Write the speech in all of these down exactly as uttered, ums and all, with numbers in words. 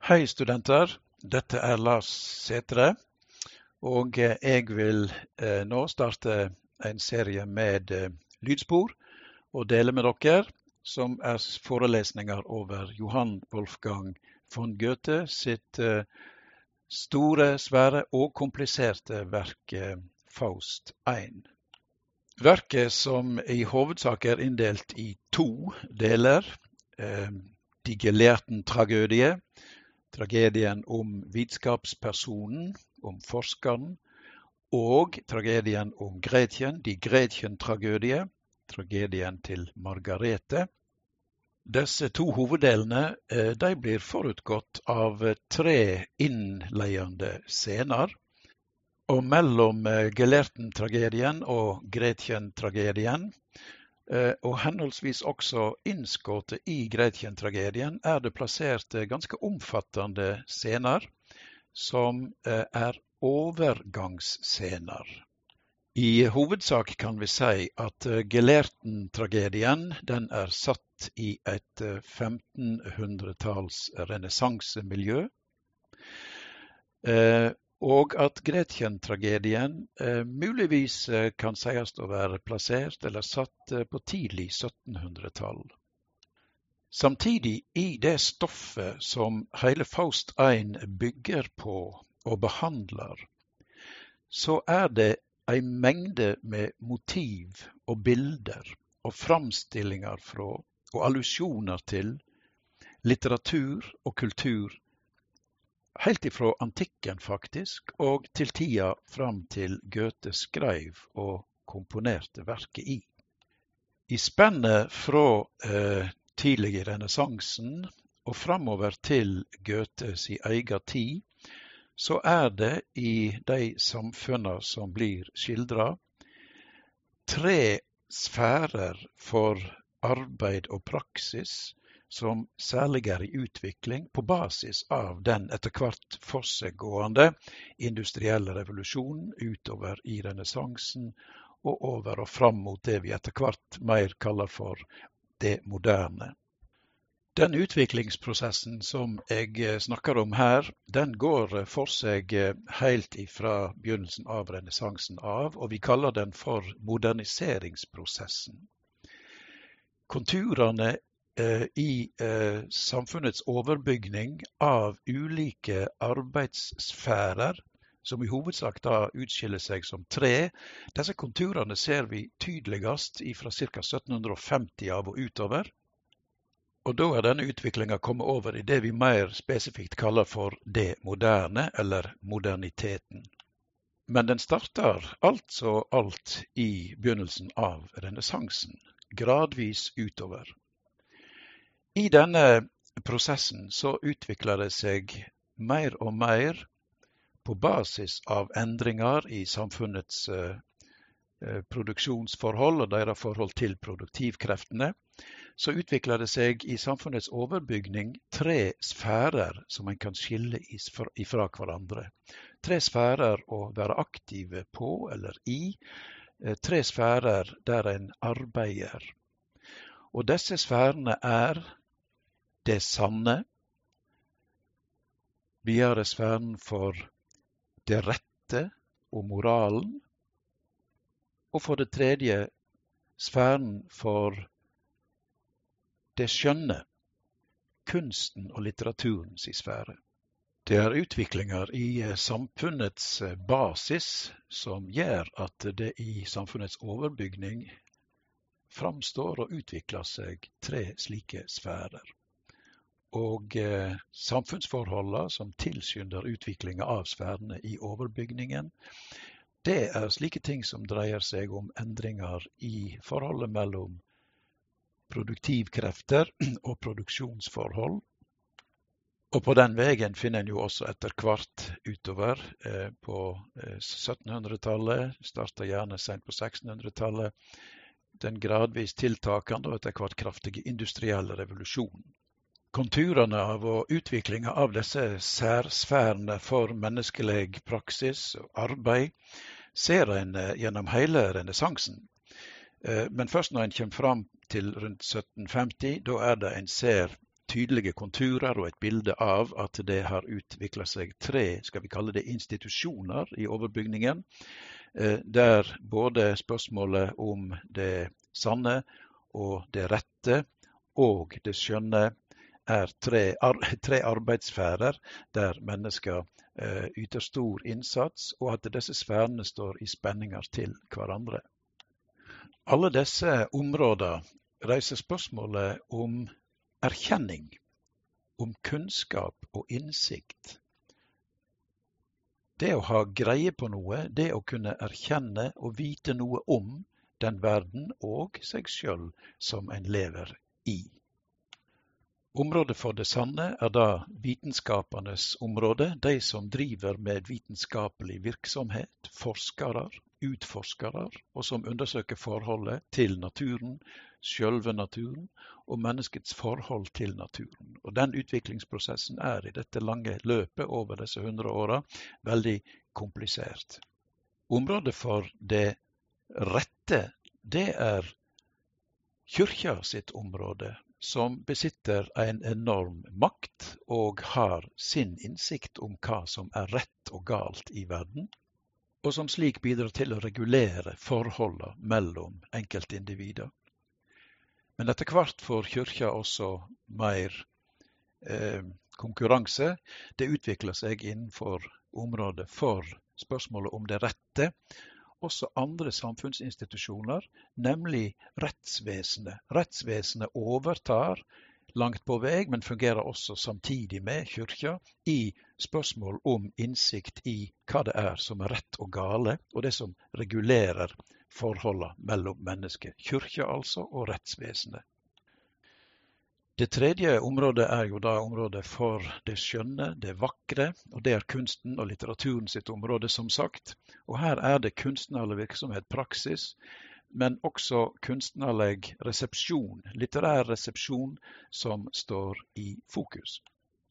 Hei studenter, dette er Lars Sætre, og jeg vil eh, nå starte en serie med eh, lydspor og dele med dere, som er forelesninger over Johann Wolfgang von Goethe sitt eh, store, svære og kompliserte verk eh, Faust én. Verket som i hovedsak er inndelt i to deler, eh, De Gelehrten Tragödie, tragedien om vitenskapspersonen, om forskeren, og tragedien om Gretchen, de Gretchen-tragødie, tragedien til Margarete. Disse to hoveddelene de blir forutgått av tre innledende scener, og mellom Gelehrten-tragedien og Gretchen-tragedien, og henholdsvis også innskåret i Gretchen-tragedien, er det plassert ganske omfattende scener som er overgangsscener. I hovedsak kan vi si at Gelehrten-tragedien den er satt i et femtenhundretalls renessansemiljø, og at Gretchen-tragedien eh, muligvis eh, kan sies å være plassert eller satt eh, på tidlig syttenhundretall. Samtidig i det stoffet som hele Faust én bygger på og behandler, så er det en mengde med motiv og bilder og framstillinger fra og allusjoner til litteratur og kultur helt ifra antikken faktisk, og til tida fram til Goethe skrev og komponerte verket i. I spennet fra eh, tidlig i renessansen og framover til Goethes i egen tid, så er det i de samfunnene som blir skildret, tre sfærer for arbeid og praksis, som særlig er i utvikling på basis av den etter hvert forsegående industrielle revolusjonen utover i renessansen og over og fram mot det vi etter hvert mer kaller for det moderne. Den utviklingsprosessen som jeg snakker om her, den går for seg helt ifra begynnelsen av renessansen av, og vi kaller den for moderniseringsprosessen. Konturene i eh, samfunnets overbygning av ulike arbeidssfærer, som i hovedsak da utskiller seg som tre. Disse konturene ser vi tydeligst fra ca. sytten femti av og utover. Og da er denne utviklingen kommet over i det vi mer spesifikt kaller for det moderne, eller moderniteten. Men den starter altså alt i begynnelsen av renessansen, gradvis utover. I denne prosessen så utvikler det seg mer og mer på basis av endringer i samfunnets eh, produksjonsforhold og deres forhold til produktivkreftene, så utvikler det seg i samfunnets overbygning tre sfærer som en kan skille ifra hverandre. Tre sfærer å være aktive på eller i, eh, tre sfærer der en arbeider. Og disse sfærene er det sanne, videre sfæren for det rette og moralen, og for det tredje sfæren for det skjønne, kunsten og litteraturens sfære. Det er utviklinger i samfunnets basis som gjør at det i samfunnets overbygning framstår og utvikler seg tre slike sfærer. Og eh, samfunnsforholdene som tilskynder utviklingen av sfærene i overbygningen, det er slike ting som dreier seg om endringer i forholdet mellom produktivkrefter og produksjonsforhold. Og på den veien finner en jo også etter hvert utover eh, på eh, syttenhundretallet, starter gjerne sent på sekstenhundretallet, den gradvis tiltakende og etter hvert kraftige industrielle revolusjonen. Konturene av og utviklingen av disse særsfærene for menneskelig praksis og arbeid ser en gjennom hele renessansen. Men først når en kommer fram til rundt sytten femti, da er det en ser tydelige konturer og et bilde av at det har utviklet seg tre, skal vi kalle det institusjoner i overbygningen, der både spørsmålet om det sanne og det rette og det skjønne er tre, ar tre arbeidssfærer der mennesker eh, yter stor innsats, og at disse sfærene står i spenninger til hverandre. Alle disse områder reiser spørsmålet om erkjenning, om kunnskap og innsikt. Det å ha greie på noe, det å kunne erkjenne og vite noe om den verden og seg selv som en lever i. Området for det sanne er da vitenskapernes område, de som driver med vitenskapelig virksomhet, forskere, utforskere, og som undersøker forholdet til naturen, selve naturen og menneskets forhold til naturen. Og den utviklingsprosessen er i dette lange løpet over disse hundre årene veldig komplisert. Området for det rette, det er kyrkja sitt område, som besitter en enorm makt og har sin innsikt om hva som er rett og galt i verden, og som slik bidrar til å regulere forholdene mellom enkeltindivider. Men etter hvert får kyrkja også mer eh, konkurranse. Det utvikler seg innenfor området for spørsmålet om det rette. Også andre samfunnsinstitusjoner, nemlig rettsvesenet. Rettsvesenet overtar langt på vei, men fungerer også samtidig med kyrkja i spørsmål om innsikt i hva det er som er rett og gale, og det som regulerer forholdene mellom mennesker. Kyrkja altså, og rettsvesenet. Det tredje området er jo da området for det skjønne, det vakre, og det er kunsten og litteraturen sitt område, som sagt. Og her er det kunstnerlig virksomhet, praksis, men også kunstnerlig resepsjon, litterær resepsjon, som står i fokus.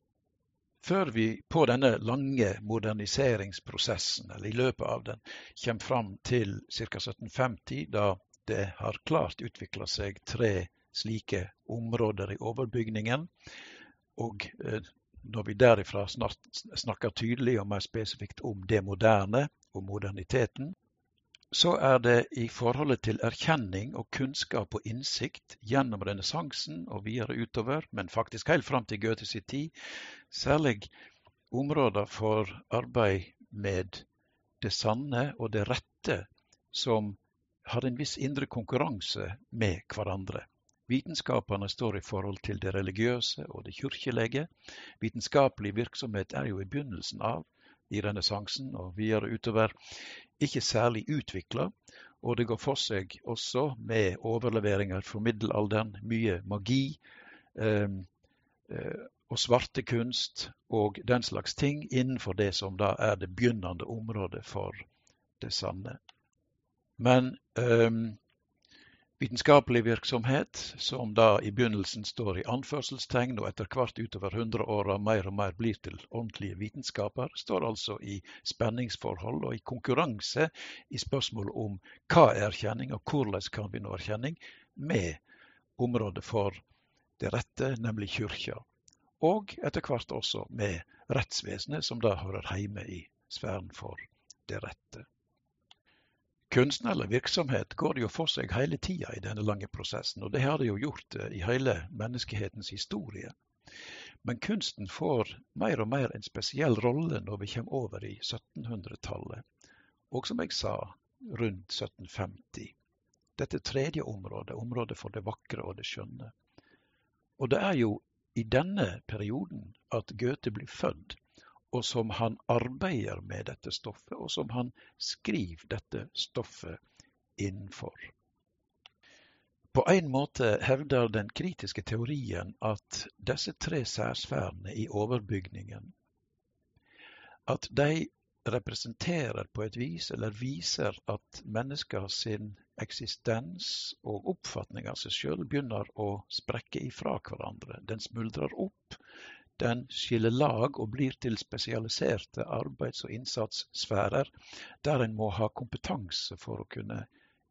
Før vi på denne lange moderniseringsprosessen, eller i løpet av den, kommer fram til ca. sytten femti, da det har klart utviklet seg tre slike områder i overbygningen, og eh, når vi derifra snart snakker tydelig og mer spesifikt om det moderne og moderniteten, så er det i forholdet til erkjenning og kunnskap og innsikt gjennom renessansen og videre utover, men faktisk helt fram til Goethe sin tid, særlig områder for arbeid med det sanne og det rette som har en viss indre konkurranse med hverandre. Vitenskaperne står i forhold til det religiøse og det kirkelige. Vitenskapelig virksomhet er jo i begynnelsen av i renessansen og videre utover ikke særlig utviklet, og det går for seg også med overleveringer fra middelalderen, mye magi eh, eh, og svartekunst og den slags ting innenfor det som da er det begynnende området for det sanne. Men eh, vitenskapelig virksomhet, som da i begynnelsen står i anførselstegn, og etter hvert utover hundre år mer og mer blir til ordentlige vitenskaper, står altså i spenningsforhold og i konkurranse i spørsmål om hva er erkjenning, og hvordan kan vi nå erkjenning, med området for det rette, nemlig kyrkja. Og etter hvert også med rettsvesenet, som da hører hjemme i sfæren for det rette. Kunstnerlig virksomhet går det jo for seg hele tida i denne lange prosessen, og det har det jo gjort i hele menneskehetens historie. Men kunsten får mer og mer en spesiell rolle når vi kommer over i syttenhundretallet, og som jeg sa, rundt sytten femti. Dette tredje området, området for det vakre og det skjønne. Og det er jo i denne perioden at Goethe blir født, og som han arbeider med dette stoffet, og som han skriver dette stoffet innenfor. På en måte hevder den kritiske teorien at disse tre særsfærene i overbygningen, at de representerer på et vis, eller viser at mennesker sin eksistens og oppfatning av seg selv begynner å sprekke ifra hverandre. Den smuldrer opp, den skiller lag og blir til spesialiserte arbeids- og innsatssfærer, der en må ha kompetanse for å kunne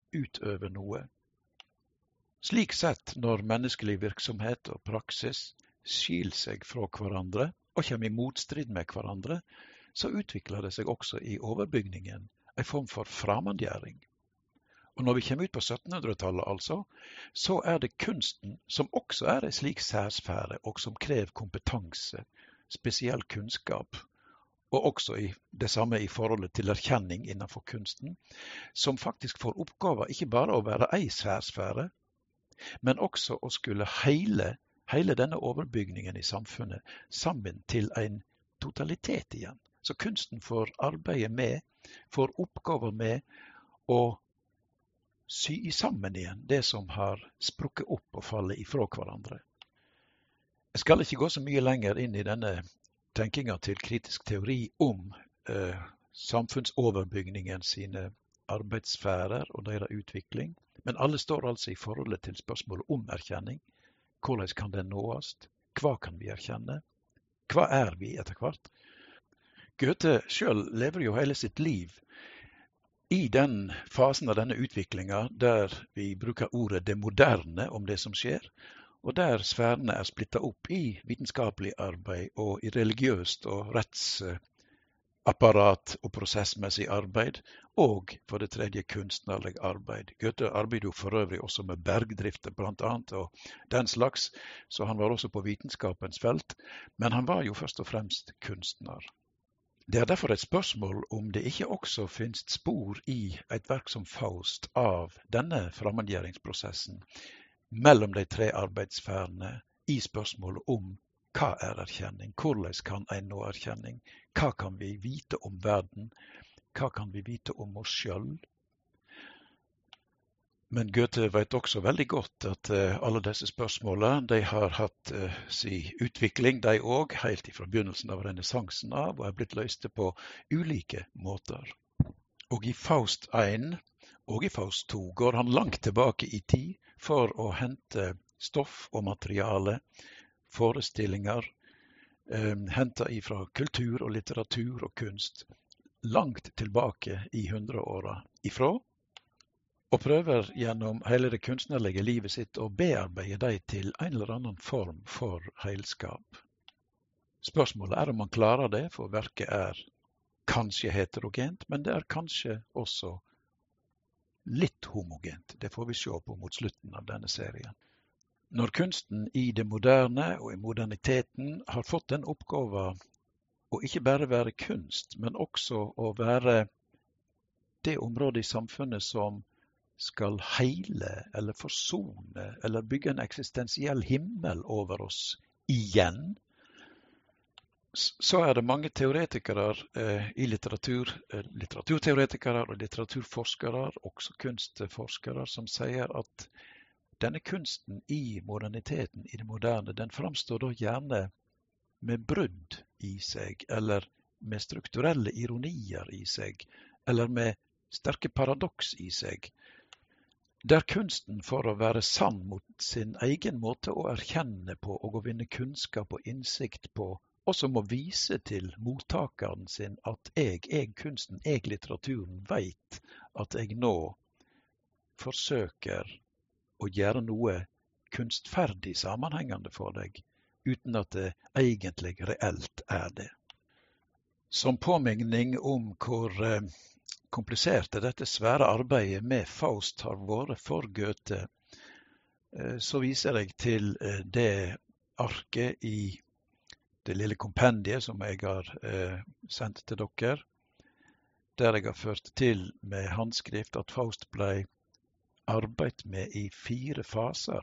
utøve noe. Slik sett, når menneskelig virksomhet og praksis skiller seg fra hverandre og kommer i motstrid med hverandre, så utvikler det seg også i overbygningen en form for fremmedgjøring. Og når vi kommer ut på syttenhundretallet altså, så er det kunsten som også er en slik særsfære og som krever kompetanse, spesiell kunnskap, og også i det samme i forholdet til erkjenning innenfor kunsten, som faktisk får oppgaver ikke bare å være en særsfære, men også å skulle hele, hele denne overbygningen i samfunnet sammen til en totalitet igjen. Så kunsten får arbeide med, får oppgaver med å sy i sammen igjen det som har sprukket opp og fallet ifra hverandre. Jeg skal ikke gå så mye lenger inn i denne tenkingen til kritisk teori om eh, samfunnsoverbygningen sine arbeidssfærer og deres utvikling, men alle står altså i forholdet til spørsmålet om erkjenning. Hvordan kan den nås? Hva kan vi erkjenne? Hva er vi etter hvert? Goethe selv lever jo hele sitt liv i den fasen av denne utviklingen der vi bruker ordet det moderne om det som skjer, og der sfærene er splittet opp i vitenskapelig arbeid og i religiøst og rettsapparat og prosessmessig arbeid, og for det tredje kunstnerlig arbeid. Goethe arbeider jo for øvrig også med bergdrifter blant annet, og den slags, så han var også på vitenskapens felt, men han var jo først og fremst kunstner. Det er derfor et spørsmål om det ikke også finnes spor i et verk som Faust av denne fremmedgjøringsprosessen mellom de tre arbeidssfærene i spørsmålet om hva er erkjenning, hvordan kan en nå erkjenning, hva kan vi vite om verden, hva kan vi vite om oss selv. Men Goethe vet også veldig godt at uh, alle disse spørsmålene, de har hatt uh, sin utvikling, de også, helt fra begynnelsen av renessansen av, og er blitt løste på ulike måter. Og i Faust én og i Faust to går han langt tilbake i tid for å hente stoff og materiale, forestillinger, um, hentet ifra kultur og litteratur og kunst, langt tilbake i hundreåra ifra, og prøver gjennom hele det kunstnerlige livet sitt å bearbeide dem til en eller annen form for heilskap. Spørsmålet er om man klarer det, for verket er kanskje heterogent, men det er kanskje også litt homogent. Det får vi se på mot slutten av denne serien. Når kunsten i det moderne og i moderniteten har fått den oppgaven å ikke bare være kunst, men også å være det området i samfunnet som skal heile eller forsone eller bygge en eksistensiell himmel over oss igjen, så er det mange teoretikere eh, i litteratur, eh, litteraturteoretikere og litteraturforskere, også kunstforskere, som sier at denne kunsten i moderniteten, i det moderne, den framstår da gjerne med brudd i seg, eller med strukturelle ironier i seg, eller med sterke paradoks i seg, der kunsten for å være sann mot sin egen måte å erkjenne på og å vinne kunnskap og innsikt på, også må vise til mottakeren sin at jeg, jeg kunsten, jeg litteraturen, vet at jeg nå forsøker å gjøre noe kunstferdig sammenhengende for deg, uten at det egentlig reelt er det. Som påminning om hvor eh, kompliserte dette svære arbeidet med Faust har vært for Goethe, så viser jeg til det arket i det lille kompendiet som jeg har sendt til dere, der jeg har ført til med håndskrift at Faust ble arbeidet med i fire faser.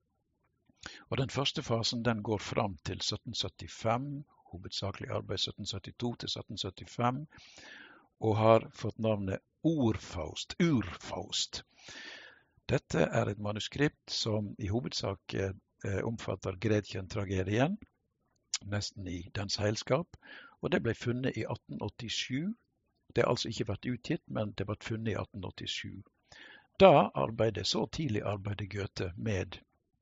Og den første fasen den går fram til sytten syttifem, hovedsakelig arbeid sytten syttito til sytten syttifem, og har fått navnet Orfaust, Urfaust. Dette er et manuskript som i hovedsak eh, omfatter Gretchen-tragedien, nesten i dens heilskap, og det ble funnet i atten åttisju. Det har altså ikke vært utgitt, men det ble funnet i atten åttisju. Da arbeidet, så tidlig arbeidet Goethe med,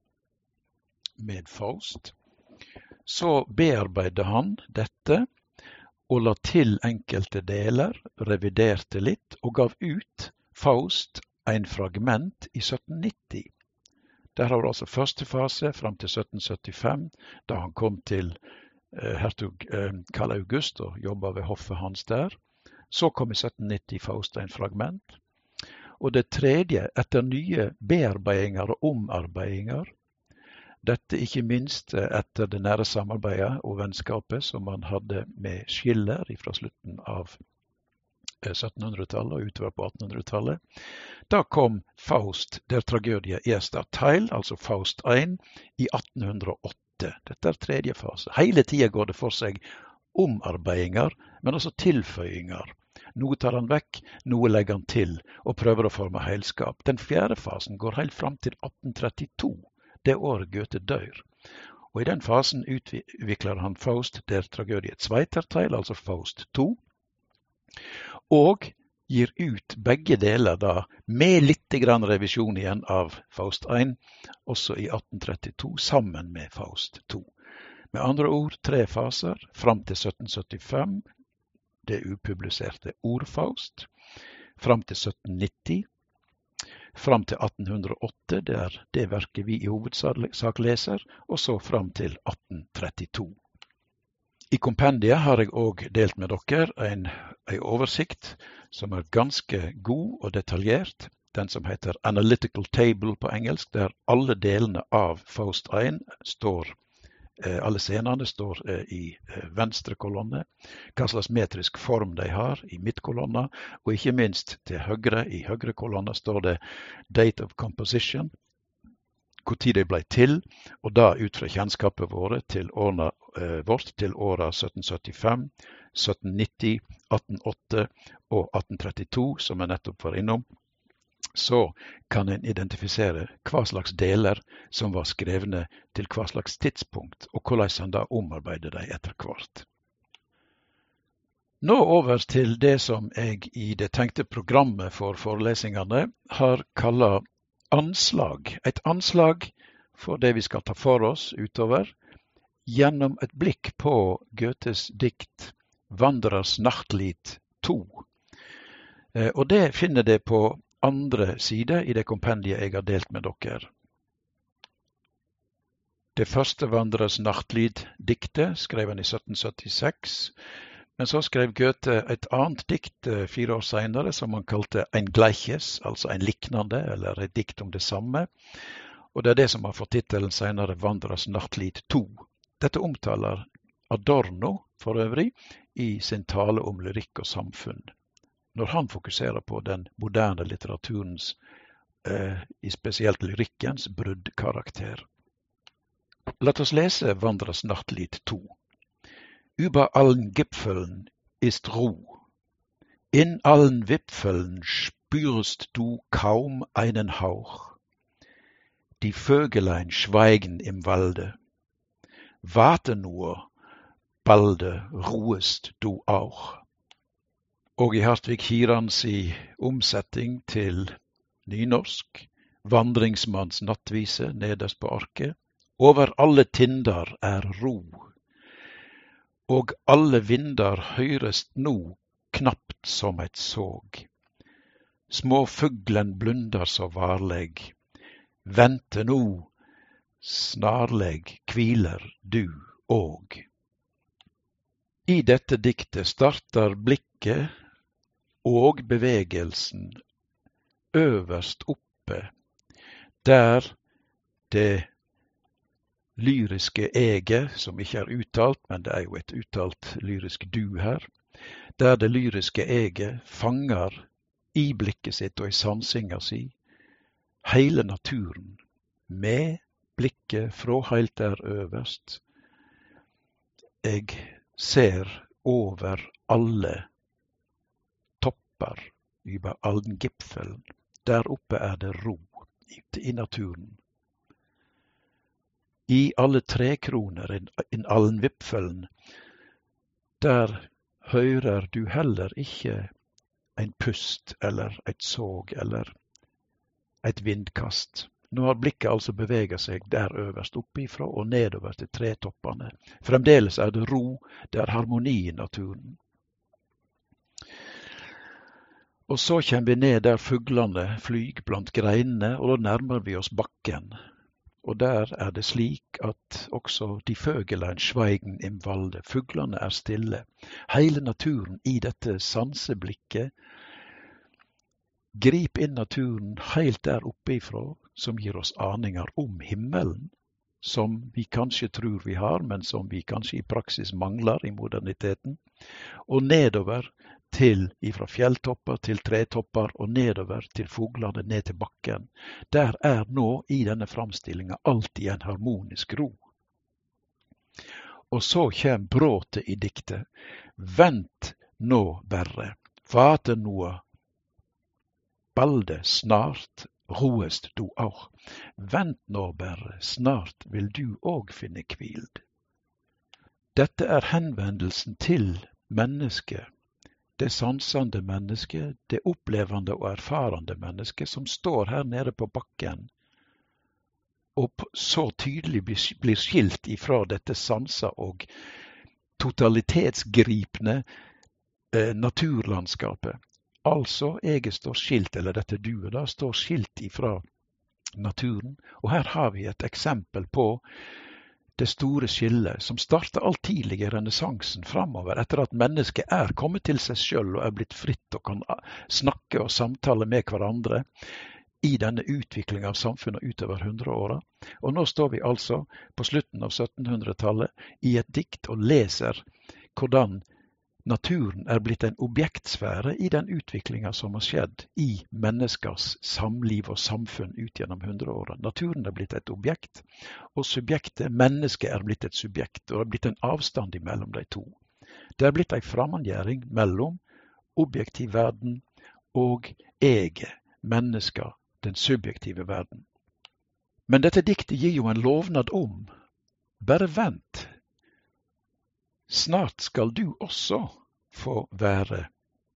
med Faust. Så bearbeidet han dette, og la til enkelte deler, reviderte litt, og gav ut Faust en fragment i sytten nitti. Der har vi altså første fase frem til sytten syttifem, da han kom til eh, hertug eh, Karl August og jobbet ved hoffet hans der. Så kom i sytten nitti Faust en fragment. Og det tredje, etter nye bearbeidinger og omarbeidinger, dette ikke minst etter det nære samarbeidet og vennskapet som man hadde med Schiller fra slutten av syttenhundretallet og utover på attenhundretallet. Da kom Faust, der tragødie erster Teil, altså Faust én, i attenhundreåtte. Dette er tredje fase. Hele tiden går det for seg omarbeidinger, men også tilføyinger. Noe tar han vekk, noe legger han til, og prøver å forme heilskap. Den fjerde fasen går helt fram til atten trettito, det året Goethe dør. Og i den fasen utvikler han Faust, der tragødie zweiter Teil, altså Faust to, og gir ut begge deler da, med litt grann revisjon igjen av Faust én, også i atten trettito, sammen med Faust to. Med andre ord, tre faser, fram til sytten syttifem, det upubliserte Ordfaust, fram til sytten nitti, fram til attenhundreåtte, det er det verket vi i hovedsak leser, og så fram til atten trettito. I kompendiet har jeg også delt med dere en, en oversikt som er ganske god og detaljert, den som heter Analytical Table på engelsk, der alle delene av Faust én står, eh, alle scenene står eh, i eh, venstre kolonne, hva slags metrisk form de har i midtkolonna, og ikke minst til høyre, i høyre kolonna står det Date of Composition, hvor tid de ble til, og da ut fra kjennskapet våre til årene, eh, vårt til årene sytten syttifem, sytten nitti, atten åtte og atten trettito, som jeg nettopp var innom, så kan en identifisere hva slags deler som var skrevne til hva slags tidspunkt, og hvordan en da omarbeider de etter hvert. Nå over til det som jeg i det tenkte programmet for forelesningene har kallet anslag. Et anslag for det vi skal ta for oss utover, gjennom et blikk på Goethes dikt Wanderers Nachtlied to. Og det finner det på andre side i det kompendiet jeg har delt med dere. Det første Wanderers Nachtlied-diktet skrev han i sytten syttiseks, men så skrev Goethe et annet dikt fire år senere som han kalte Ein Gleiches, altså en liknande, eller et dikt om det samme. Og det er det som har fått titelen senere Wanderers Nachtlied to. Dette omtaler Adorno for øvrig i sin tale om lyrikk og samfunn, når han fokuserer på den moderne litteraturens, eh, i spesielt lyrikkens, bruddkarakter. La oss lese Wanderers Nachtlied to. Über allen Gipfeln ist Ruh. In allen Wipfeln spürst du kaum einen Hauch. Die Vögelein schweigen im Walde. Warte nur, balde ruhest du auch. Og i Hartvig Hirans i omsetting til nynorsk, Vandringsmanns nattvise nederst på arket, over alle tindar er ro, og alle vindar høyrest no knapt som et såg. Små fuglen blundar så varleg, vente no, snarleg kviler du og. I dette diktet starter blikket og bevegelsen øverst oppe, der det lyriske eget, som ikke er uttalt, men det er jo et uttalt lyrisk du her, der det lyriske eget fanger i blikket sitt og i sansinga si hele naturen, med blikket fra helt der øverst. Jeg ser over alle topper, über allen Gipfeln. Der oppe er det ro i, i naturen. I alle trekroner, in, in allen Wipfeln, der hører du heller ikke en pust eller et såg eller et vindkast. Nå har blikket altså beveget seg der øverst oppifra og nedover til tretoppene. Fremdeles er det ro, det er harmoni i naturen. Og så kommer vi ned der fuglene flyg blant greinene, og da nærmer vi oss bakken. og der er det slik at også de Vögelein schweigen im Walde, fuglene er stille. Hele naturen i dette sanseblikket, grip inn naturen helt der oppe ifra, som gir oss aninger om himmelen, som vi kanskje tror vi har, men som vi kanskje i praksis mangler i moderniteten, og nedover til ifra fjelltopper til tretopper og nedover til fuglene ned til bakken. Der er nå i denne framstillingen alltid en harmonisk ro. Og så kommer bråtet i diktet. Vent nå berre, vate noe, balde snart, roest du auch. Vent nå berre, snart vil du òg finne kvild. Dette er henvendelsen til mennesket, det sansende mennesket, det opplevende og erfarende mennesket som står her nede på bakken og så tydelig blir skilt ifra dette sansa og totalitetsgripende eh, naturlandskapet. Altså, jeg står skilt, eller dette duet da, står skilt ifra naturen, og her har vi et eksempel på det store skillet som startet alt tidlig i renessansen fremover, etter at mennesket er kommet til seg selv og er blitt fritt og kan snakke og samtale med hverandre i denne utviklingen av samfunnet utover hundreåra. Og nå står vi altså på slutten av syttenhundretallet i et dikt og leser hvordan naturen er blitt en objektsfære i den utviklingen som har skjedd i menneskers samliv og samfunn ut gjennom hundreåra. Naturen er blitt et objekt, og subjektet, mennesket, er blitt et subjekt, og det er blitt en avstand mellom de to. Det er blitt en fremmedgjøring mellom objektiv verden og eget, mennesker, den subjektive verden. Men dette diktet gir jo en lovnad om, bare vent, snart skal du også få være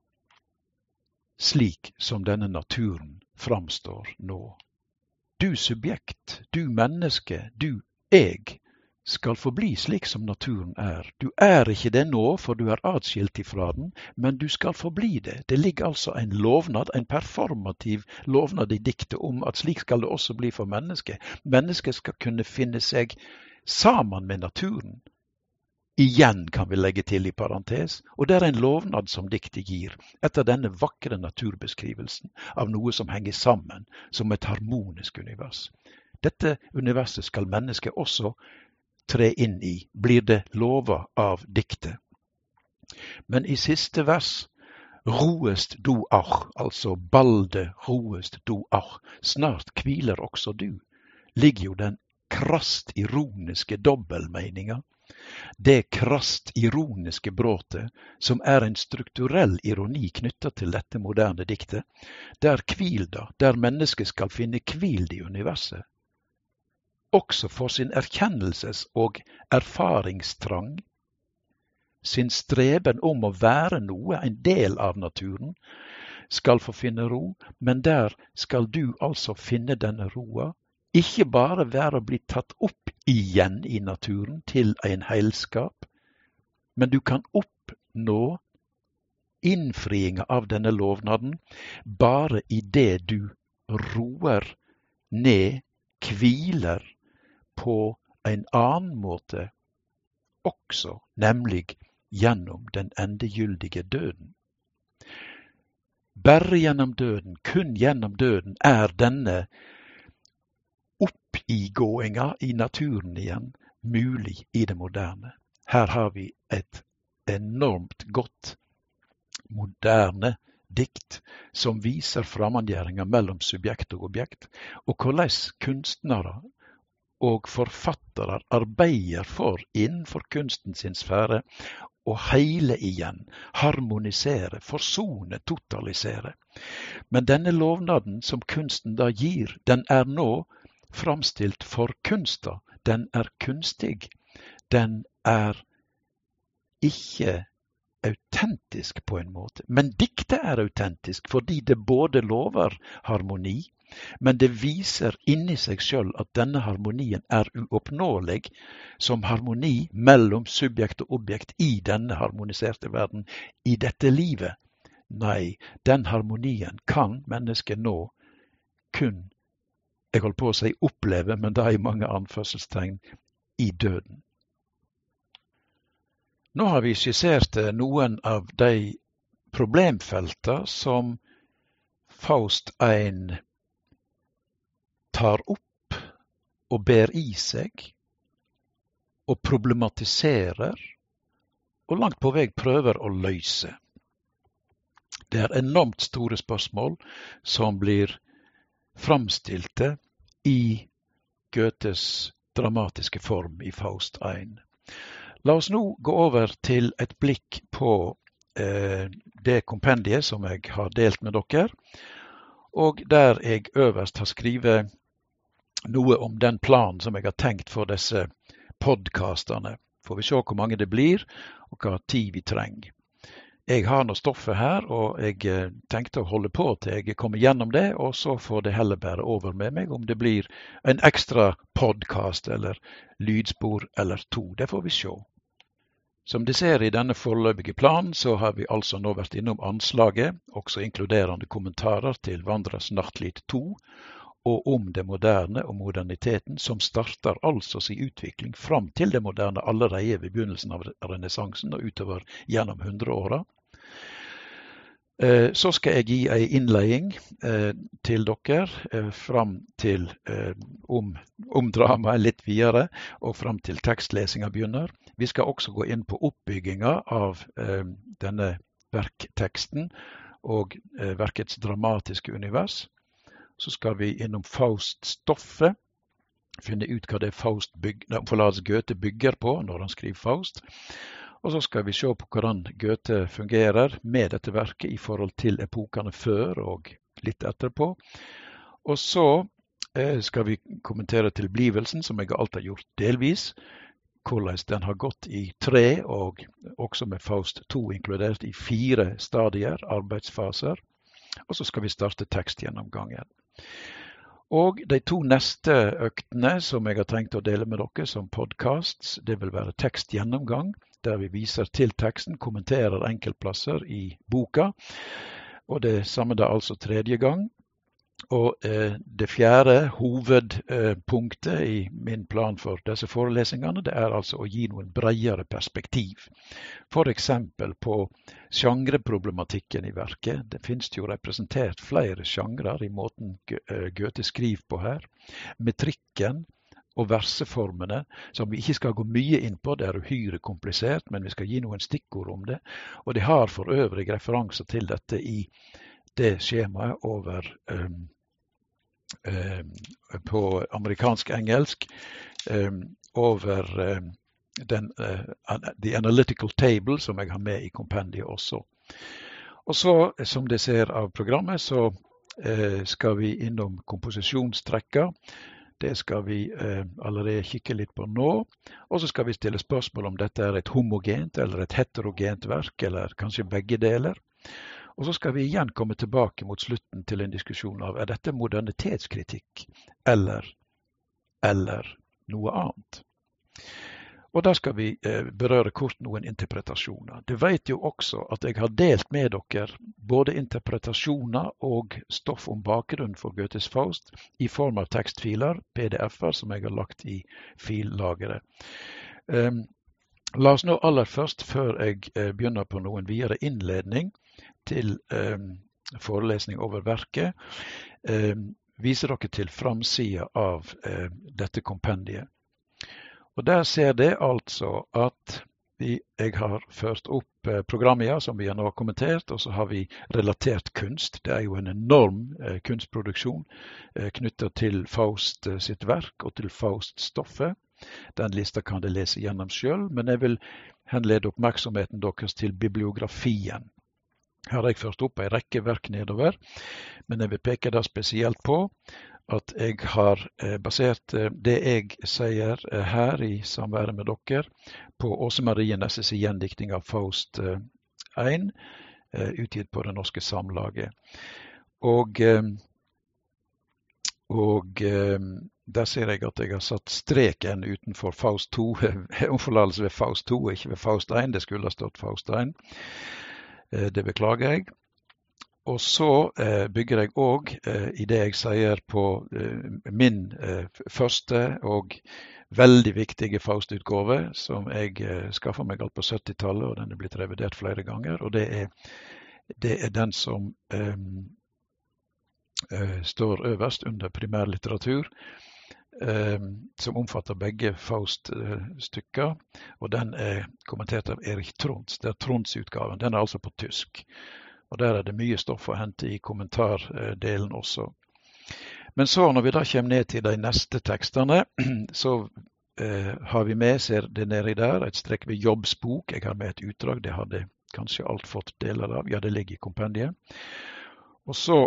slik som denne naturen framstår nå. Du subjekt, du menneske, du jeg, skal forbli slik som naturen er. Du er ikke det nå, for du er atskilt ifra den, men du skal forbli det. Det ligger altså en lovnad, en performativ lovnad i diktet om at slik skal det også bli for mennesket. Mennesket skal kunne finne seg sammen med naturen. Igjen kan vi legge til i parentes, og det er en lovnad som diktet gir, etter denne vakre naturbeskrivelsen av noe som henger sammen som et harmonisk univers. Dette universet skal mennesket også tre inn i, blir det lovet av diktet. Men i siste vers, roest du auch, altså balde roest du auch, snart hviler også du, ligger jo den krast ironiske dobbeltmeninga, det krast ironiske bråtet, som er en strukturell ironi knyttet til dette moderne diktet, der kvilda, der mennesket skal finne kvild i universet, også for sin erkjennelses- og erfaringstrang, sin streben om å være noe, en del av naturen, skal få finne ro, men der skal du altså finne denne roa, ikke bare være å bli tatt opp igjen i naturen til en heilskap, men du kan oppnå innfriinga av denne lovnaden bare i det du roer ned, hviler på en annen måte også, nemlig gjennom den endegyldige døden. Bare gjennom døden, kun gjennom døden, er denne oppigåinga i naturen igjen mulig i det moderne. Her har vi et enormt godt moderne dikt som viser fremmedgjøringa mellom subjekt og objekt, og hvordan kunstnere og forfattere arbeider for innenfor kunsten sin sfære å heile igjen, harmonisere, forsone, totalisere. Men denne lovnaden som kunsten da gir, den er nå framstilt for kunsta. Den er kunstig. Den er ikke autentisk på en måte. Men diktet er autentisk fordi det både lover harmoni, men det viser inni seg selv at denne harmonien er uoppnåelig som harmoni mellom subjekt og objekt i denne harmoniserte verden, i dette livet. Nei, den harmonien kan mennesket nå kun jeg holdt på å si oppleve, men det er i mange anførselstegn, i døden. Nå har vi skissert noen av de problemfelter som Faust en tar opp og ber i seg, og problematiserer, og langt på vei prøver å løse. Det er enormt store spørsmål som blir framstilte i Goethes dramatiske form i Faust en. La oss nå gå over til et blikk på eh, det kompendiet som jeg har delt med dere, og der jeg øverst har skrevet noe om den planen som jeg har tenkt for disse podcastene. Får vi se hvor mange det blir, og hva tid vi trenger. Jeg har noe stoffet her, og jeg tenkte å holde på til jeg kommer gjennom det, og så får det heller bære over med meg om det blir en ekstra podcast eller lydspor eller to. Det får vi se. Som de ser i denne foreløpige planen, så har vi altså nå vært innom anslaget, også inkluderende kommentarer til Vandrers nattlied to, og om det moderne og moderniteten, som starter altså sin utvikling fram til det moderne allerede ved begynnelsen av renessansen og utover gjennom hundreåra. Så skal jeg gi en innledning til dere fram til om, om dramaet litt videre og fram til tekstlesinga begynner. Vi skal også gå inn på oppbygginga av denne verkteksten og verkets dramatiske univers. Så skal vi innom Faust-stoffet, finne ut hva det Faust bygger, forlates Goethe bygger på når han skriver Faust. Og så skal vi se på hvordan Goethe fungerer med dette verket i forhold til epokene før og litt etterpå. Og så eh, skal vi kommentere tilblivelsen, som jeg alltid har gjort delvis, hvordan den har gått i tre, og også med Faust to inkludert i fire stadier, arbeidsfaser. Og så skal vi starte tekstgjennomgangen. Og de to neste øktene som jeg har tenkt å dele med dere som podcasts, det vil være tekstgjennomgang, der vi viser til teksten, kommenterer enkeltplasser i boka, og det samme da altså tredje gang. Og eh, det fjerde hovedpunktet eh, i min plan for disse forelesningene, det er altså å gi noen bredere perspektiv. For eksempel på sjangerproblematikken i verket. Det finnes jo representert flere sjangrer i måten Goethe skriver på her. Metrikken og verseformene, som vi ikke skal gå mye inn på, det er uhyre komplisert, men vi skal gi noen stikkord om det. Og det har for øvrig referanser til dette i det skjemaet over um, um, på amerikansk-engelsk um, over um, den, uh, the analytical table som jeg har med i kompendiet også. Og så, som det ser av programmet, så uh, skal vi innom komposisjonstrekka. Det skal vi uh, allerede kikke litt på nå. Og så skal vi stille spørsmål om dette er et homogent eller et heterogent verk, eller kanskje begge deler. Og så skal vi igjen komme tilbake mot slutten til en diskusjon av, er dette modernitetskritikk eller, eller noe annet? Og da skal vi eh, berøre kort noen interpretasjoner. Du vet jo også at jeg har delt med dere både interpretasjoner og stoff om bakgrunn for Goethes Faust i form av tekstfiler, P D F-er, som jeg har lagt i fillageret. Um, la oss nå aller først, før jeg eh, begynner på noen videre innledning, til eh, forelesning over verket, eh, viser dere til framsida av eh, dette kompendiet. Og der ser det altså at vi, jeg har ført opp eh, programmet som vi har nå kommentert, og så har vi relatert kunst. Det er jo en enorm eh, kunstproduksjon eh, knyttet til Faust eh, sitt verk og til Faust-stoffet. Den lista kan dere lese gjennom selv, men jeg vil henlede oppmerksomheten deres til bibliografien. Her har jeg først opp en rekke verk nedover, men jeg vil peke da spesielt på at jeg har basert det jeg sier her i samværet med dere på Åse Marie Nesses gjendiktning av Faust en, utgitt på Det Norske Samlaget. Og, og der ser jeg at jeg har satt streken utenfor Faust to, om forlatelse ved Faust to, ikke ved Faust en, det skulle ha stått Faust en. Det beklager jeg. og så eh, bygger jeg også eh, i det jeg sier på eh, min eh, første og veldig viktige Faust-utgave, som jeg eh, skaffet meg alt på syttitallet, og den er blitt revidert flere ganger, og det er, det er den som eh, eh, står øverst under primærlitteratur, eh, som omfatter begge Faust-stykker, og den er kommentert av Erich Trons. Det er Trons-utgaven, den er altså på tysk. Og der er det mye stoff å hente i kommentardelen også. Men så når vi da kommer ned til de neste tekstene, så eh, har vi med, ser det nede der, et strekk ved jobbsbok. Jeg har med et utdrag, det hadde kanskje alt fått deler av. Ja, det ligger i kompendiet. Og så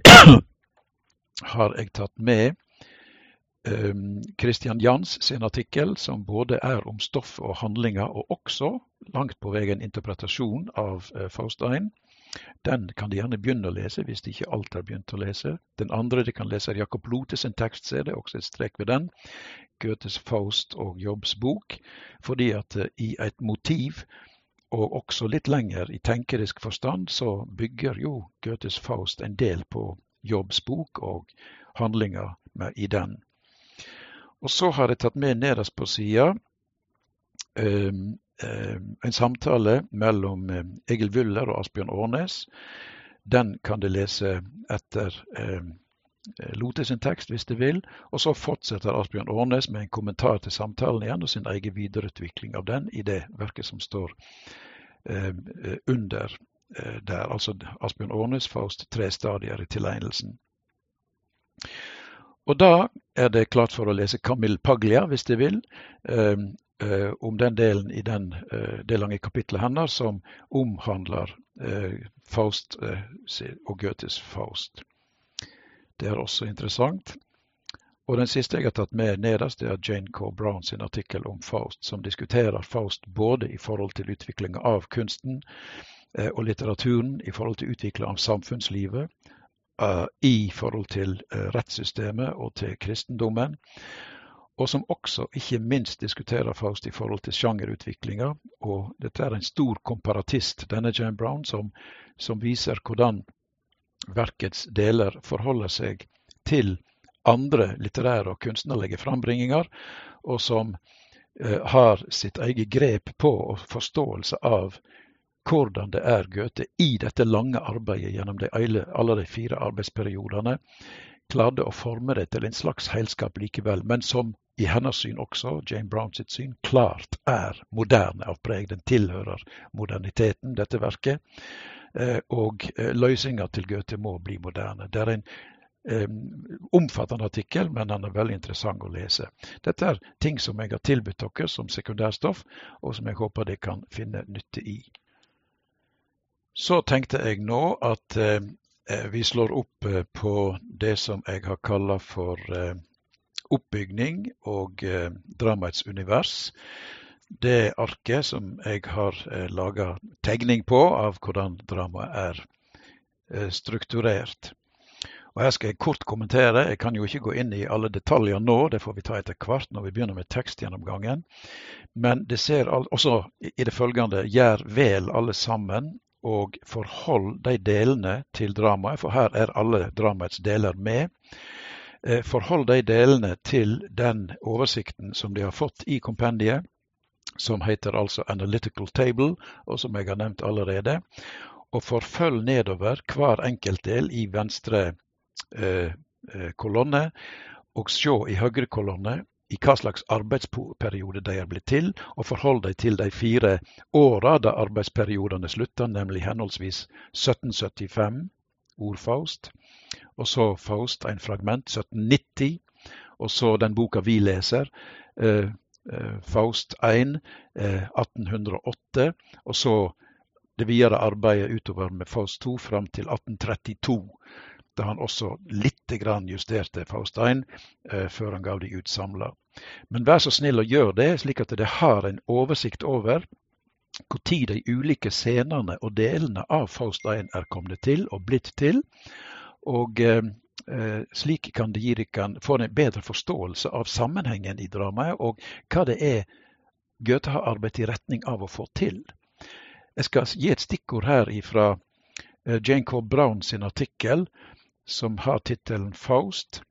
har jeg tatt med um, Christian Jans sin artikkel, som både er om stoff og handlinger, og også langt på vei en interpretasjon av uh, Faust-ein. Den kan de gjerne begynne å lese, hvis de ikke alt har begynt å lese. Den andre de kan lese er Jakob Lothe sin tekst, så er det også et strek ved den. Goethes Faust og jobbsbok, fordi at uh, i et motiv, og også litt lenger i tenkerisk forstand, så bygger jo Goethes Faust en del på jobbsbok og handlinger med i den. Og så har jeg tatt med nederst på siden um, um, en samtale mellom um, Egil Wyller og Asbjørn Aarnes. Den kan du lese etter um, Lothe sin tekst, hvis du vil. Og så fortsetter Asbjørn Aarnes med en kommentar til samtalen igjen, og sin egen videreutvikling av den i det verket som står um, under uh, der. Altså Asbjørn Aarnes, Faust, tre stadier i tilegnelsen. Og da er det klart for å lese Camille Paglia, hvis du vil, um, uh, om den delen i den, uh, det lange kapitlet hennes som omhandler uh, Faust uh, og Goethes Faust. Det er også interessant. Og den siste jeg har tatt med nederst, det er Jane K. Brown sin artikkel om Faust, som diskuterer Faust både i forhold til utviklingen av kunsten uh, og litteraturen, i forhold til utviklingen av samfunnslivet, Uh, i forhold til uh, rettssystemet og til kristendommen, og som også ikke minst diskuterer Faust i forhold til sjangerutviklinga. Og dette er en stor komparatist, denne Jane Brown, som, som viser hvordan verkets deler forholder seg til andre litterære og kunstnerlige frambringinger, og som uh, har sitt eget grep på og forståelse av hvordan det er Goethe i dette lange arbeidet gjennom de, alle de fire arbeidsperiodene klarte å forme det til en slags helskap likevel, men som i hennes syn også, Jane Brown sitt syn, klart er moderne av preg. Den tilhører moderniteten, dette verket, og løsninger til Goethe må bli moderne. Det er en um, omfattende artikkel, men den er veldig interessant å lese. Dette er ting som jeg har tilbudt dere som sekundærstoff, og som jeg håper dere kan finne nytte i. Så tenkte jeg nå at eh, vi slår opp eh, på det som jeg har kallet for eh, oppbygning og eh, dramaets univers. Det arket som jeg har eh, laget tegning på av hvordan dramaet er eh, strukturert. Og her skal jeg kort kommentere. Jeg kan jo ikke gå inn i alle detaljer nå, det får vi ta etter hvert når vi begynner med tekstgjennomgangen. Men det ser all, også i det følgende, gjør vel alle sammen, og forhold de delene til dramaet, for her er alle dramaets deler med. Eh, forhold de delene til den oversikten som de har fått i kompendiet, som heter altså Analytical Table, og som jeg har nevnt allerede. Og forfølg nedover hver enkelt del i venstre eh, kolonne, og se i høyre kolonne i hva slags arbeidsperiode de er blitt til, og forhold deg til de fire åra da arbeidsperiodene slutter, nemlig henholdsvis sytten syttifem, ordfaust, og så Faust, en fragment, sytten nitti, og så den boka vi leser, eh, Faust én, eh, atten hundre og åtte, og så det videre arbeidet utover med Faust to frem til atten trettito, da han også litt grann justerte Faust én eh, før han gav de ut samlet. Men vær så snill å gjøre det, slik at det har en oversikt over hvor tid de ulike scenene og delene av Faust én er kommet til og blitt til, og eh, slik kan det gi dere få en bedre forståelse av sammenhengen i dramaet, og hva det er Goethe har arbeidet i retning av å få til. Jeg skal gi et stikkord her ifra Jane K. Brown sin artikkel, som har titelen Faust.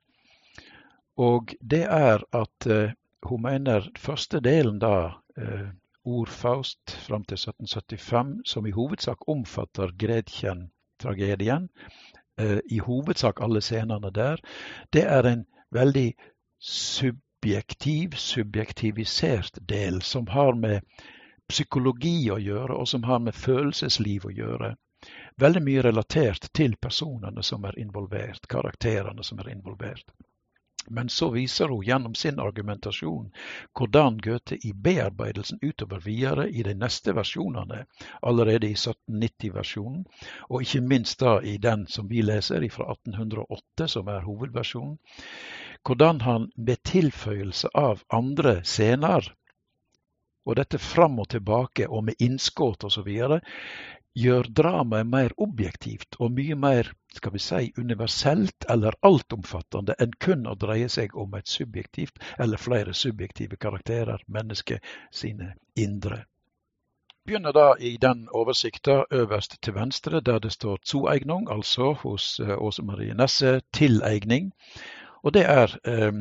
Og det er at uh, hun mener første delen da, uh, ord Faust frem til sytten syttifem, som i hovedsak omfatter Gretchen-tragedien, uh, i hovedsak alle scenene der, det er en veldig subjektiv, subjektivisert del, som har med psykologi å gjøre, og som har med følelsesliv å gjøre. Veldig mye relatert til personene som er involvert, karakterene som er involvert. Men så viser hun gjennom sin argumentasjon hvordan Goethe i bearbeidelsen utover videre i de neste versjonene, allerede i sytten nitti-versjonen, og ikke minst da i den som vi leser fra atten hundre og åtte, som er hovedversjonen, hvordan han med tilføyelse av andre scener, og dette fram og tilbake og med innskått og så videre, gjør dramaet mer objektivt og mye mer, skal vi si, universelt eller altomfattende enn kun å dreie seg om et subjektivt eller flere subjektive karakterer, mennesket sine indre. Begynner da i den oversikten øverst til venstre, der det står Zueignung, altså hos Åse Marie Nesse, tileigning. Og det er eh,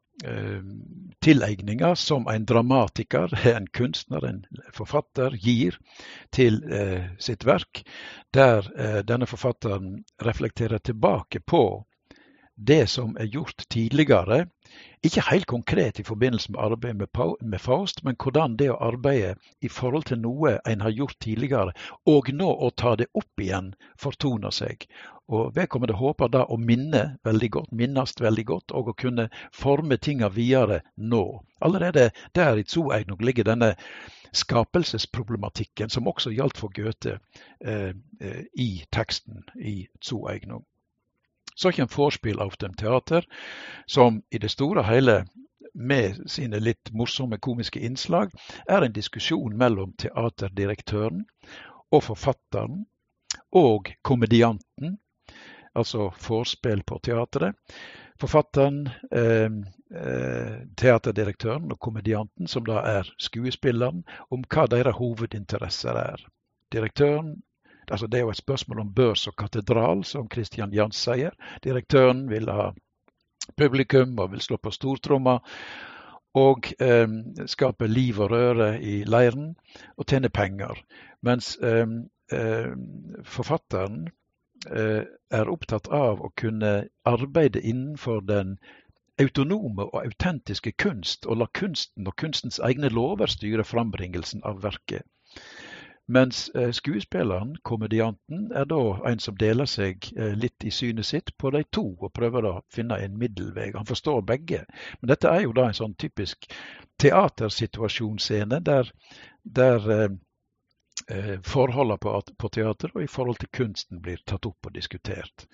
tilegninger som en dramatiker, en kunstner, en forfatter gir til eh, sitt verk, der eh, denne forfatteren reflekterer tilbake på det som er gjort tidligere, ikke helt konkret i forbindelse med arbeidet med, med Faust, men hvordan det å arbeide i forhold til noe en har gjort tidligere, og nå å ta det opp igjen, fortoner seg. Og vedkommende håper da å minne veldig godt, minnast veldig godt, og å kunne forme tinga videre nå. Allerede der i Zueignung ligger denne skapelsesproblematikken, som også gjaldt for Goethe eh, eh, i teksten i Zueignung. Så kommer Vorspiel auf dem Theater, som i det store hele, med sine litt morsomme komiske innslag, er en diskusjon mellom teaterdirektøren og forfatteren og komedianten, altså forspill på teatret. Forfatteren, eh, eh, teaterdirektøren og komedianten, som da er skuespilleren, om hva deres hovedinteresser er. Direktøren, altså det er jo et spørsmål om børs og katedral, som Christian Jans sier. Direktøren vil ha publikum og vil slå på stortromma, og eh, skape liv og røre i leiren, og tjene penger. Mens eh, eh, forfatteren eh, er opptatt av å kunne arbeide innenfor den autonome og autentiske kunst, og la kunsten og kunstens egne lover styre frambringelsen av verket. Mens skuespilleren, komedianten, er da en som deler seg litt i synet sitt på de to, og prøver å finne en middelvei. Han forstår begge. Men dette er jo da en sånn typisk teatersituasjonsscene, der, der eh, forholdene på, på teater og i forhold til kunsten blir tatt opp og diskutert.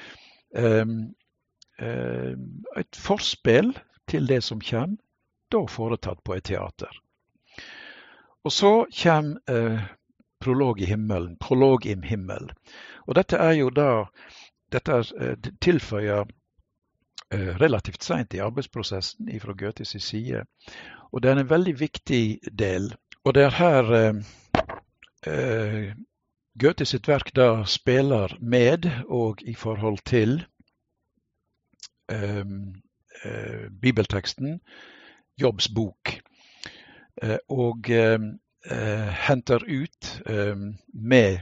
Um, um, et forspill til det som kommer, da foretatt på et teater. Og så kommer eh, prolog i himmelen, prolog im himmel. Og dette er jo da, dette er eh, tilføyer eh, relativt sent i arbeidsprosessen fra Goethes side. Og det er en veldig viktig del. Og det er her eh, eh, Goethes sitt verk da spiller med og i forhold til eh, eh, bibelteksten, Jobbs bok. Og eh, henter ut eh, med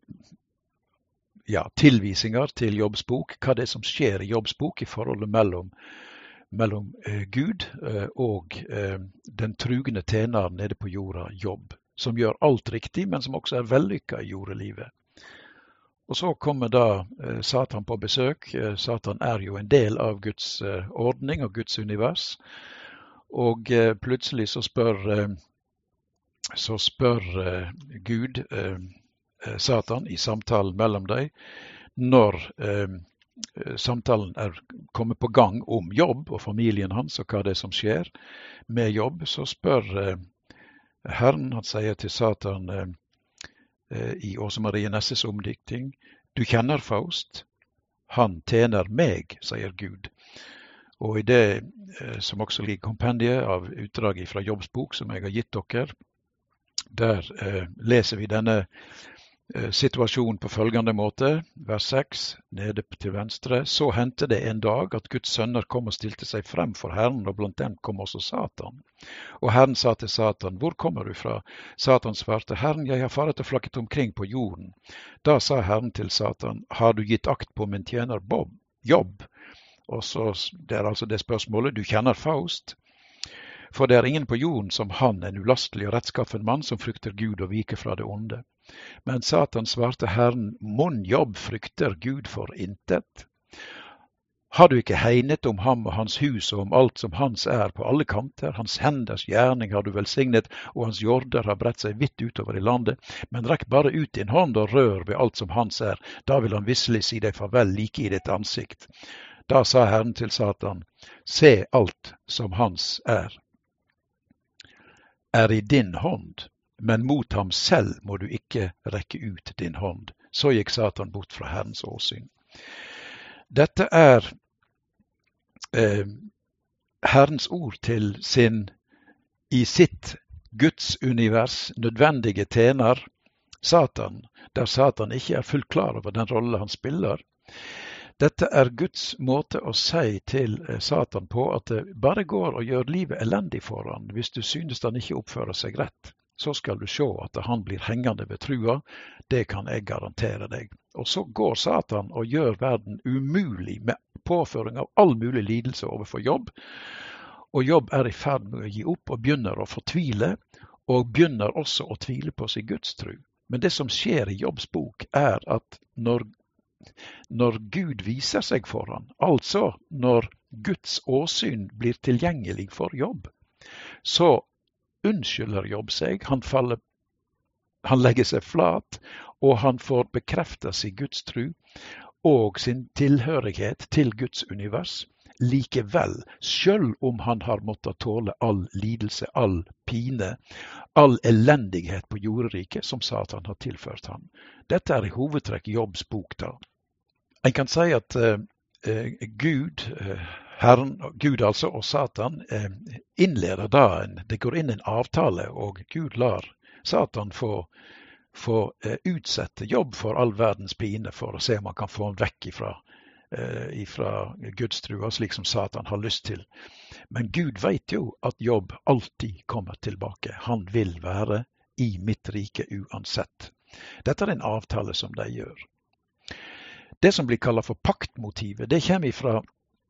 ja, tilvisinger til Jobbs bok, hva det er som skjer i Jobbs bok i forholdet mellom, mellom eh, Gud eh, og eh, den trugne tjeneren nede på jorda, Jobb, som gjør alt riktig, men som også er vellykket i jordelivet. Og så kommer da eh, Satan på besøk. Eh, Satan er jo en del av Guds eh, ordning og Guds univers. Og eh, plutselig så spør, eh, så spør eh, Gud eh, Satan i samtalen mellom dem, når eh, samtalen er kommet på gang om Jobb og familien hans og hva det er som skjer med Jobb, så spør eh, Herren, han sier til Satan eh, eh, i Åse Marie Nesses omdikting, du kjenner Faust, han tjener meg, sier Gud. Og i det eh, som også ligger kompendiet av utdrag fra Jobbs bok, som jeg har gitt dere, der eh, leser vi denne situasjon på følgende måte, vers seks, nede til venstre. Så hendte det en dag at Guds sønner kom og stilte seg frem for Herren, og blant dem kom også Satan. Og Herren sa til Satan, hvor kommer du fra? Satan svarte, Herren, jeg har faret og flakket omkring på jorden. Da sa Herren til Satan, har du gitt akt på min tjener Bob, Jobb? Og så, det er altså det spørsmålet, du kjenner Faust. For det er ingen på jorden som han, en ulastelig og rettskaffen mann, som frykter Gud og viker fra det onde. Men Satan svarte Herren, mon Jobb frykter Gud for intet? Har du ikke hegnet om ham og hans hus og om alt som hans er på alle kanter? Hans henders gjerning har du velsignet, og hans jorder har bredt seg vidt utover i landet. Men rekk bare ut din hånd og rør ved alt som hans er, da vil han visselig si deg farvel like i ditt ansikt. Da sa Herren til Satan, se alt som hans er, er i din hånd, men mot ham selv må du ikke rekke ut din hånd. Så gikk Satan bort fra Herrens åsyn. Dette er eh, Herrens ord til sin, i sitt Guds univers, nødvendige tjener, Satan, der Satan ikke er fullt klar over den rolle han spiller. Dette er Guds måte å si til Satan på at det bare går og gjør livet elendig for han. Hvis du synes han ikke oppfører seg rett, så skal du se at han blir hengende ved trua. Det kan jeg garantere deg. Og så går Satan og gjør verden umulig med påføring av all mulig lidelse overfor Jobb. Og Jobb er i ferd med å gi opp og begynner å fortvile, og begynner også å tvile på sin Guds tro. Men det som skjer i Jobbs bok er at når Når Gud viser seg for han, altså når Guds åsyn blir tilgjengelig for Jobb, så unnskylder Jobb seg, han, faller, han legger seg flat, og han får bekreftet sin Guds tro og sin tilhørighet til Guds univers. Likevel, selv om han har måttet tåle all lidelse, all pine, all elendighet på jorderiket som Satan har tilført ham. Dette er i hovedtrekk Jobbs bok da. En kan si at uh, Gud, uh, Herren, Gud altså og Satan uh, innleder da, en, det går inn en avtale, og Gud lar Satan få, få uh, utsette Jobb for all verdens pine for å se om han kan få han vekk ifra ifra Guds trua, slik som Satan har lyst til. Men Gud vet jo at Jobb alltid kommer tilbake. Han vil være i mitt rike uansett. Dette er en avtale som de gjør. Det som blir kallet for paktmotivet, det kommer fra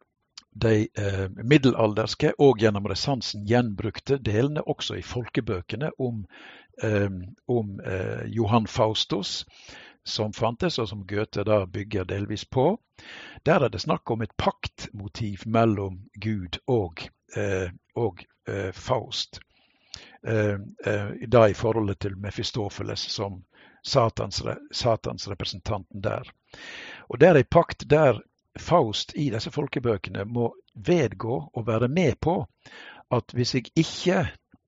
de eh, middelalderske og gjennom resansen gjenbrukte delene også i folkebøkene om, eh, om eh, Johan Faustus, som fantes, og som Goethe da bygger delvis på. Der er det snakk om et paktmotiv mellom Gud og, eh, og eh, Faust. Eh, eh, da i forholdet til Mefistofeles som Satans, Satans representanten der. Og det er en pakt der Faust i disse folkebøkene må vedgå og være med på at hvis jeg ikke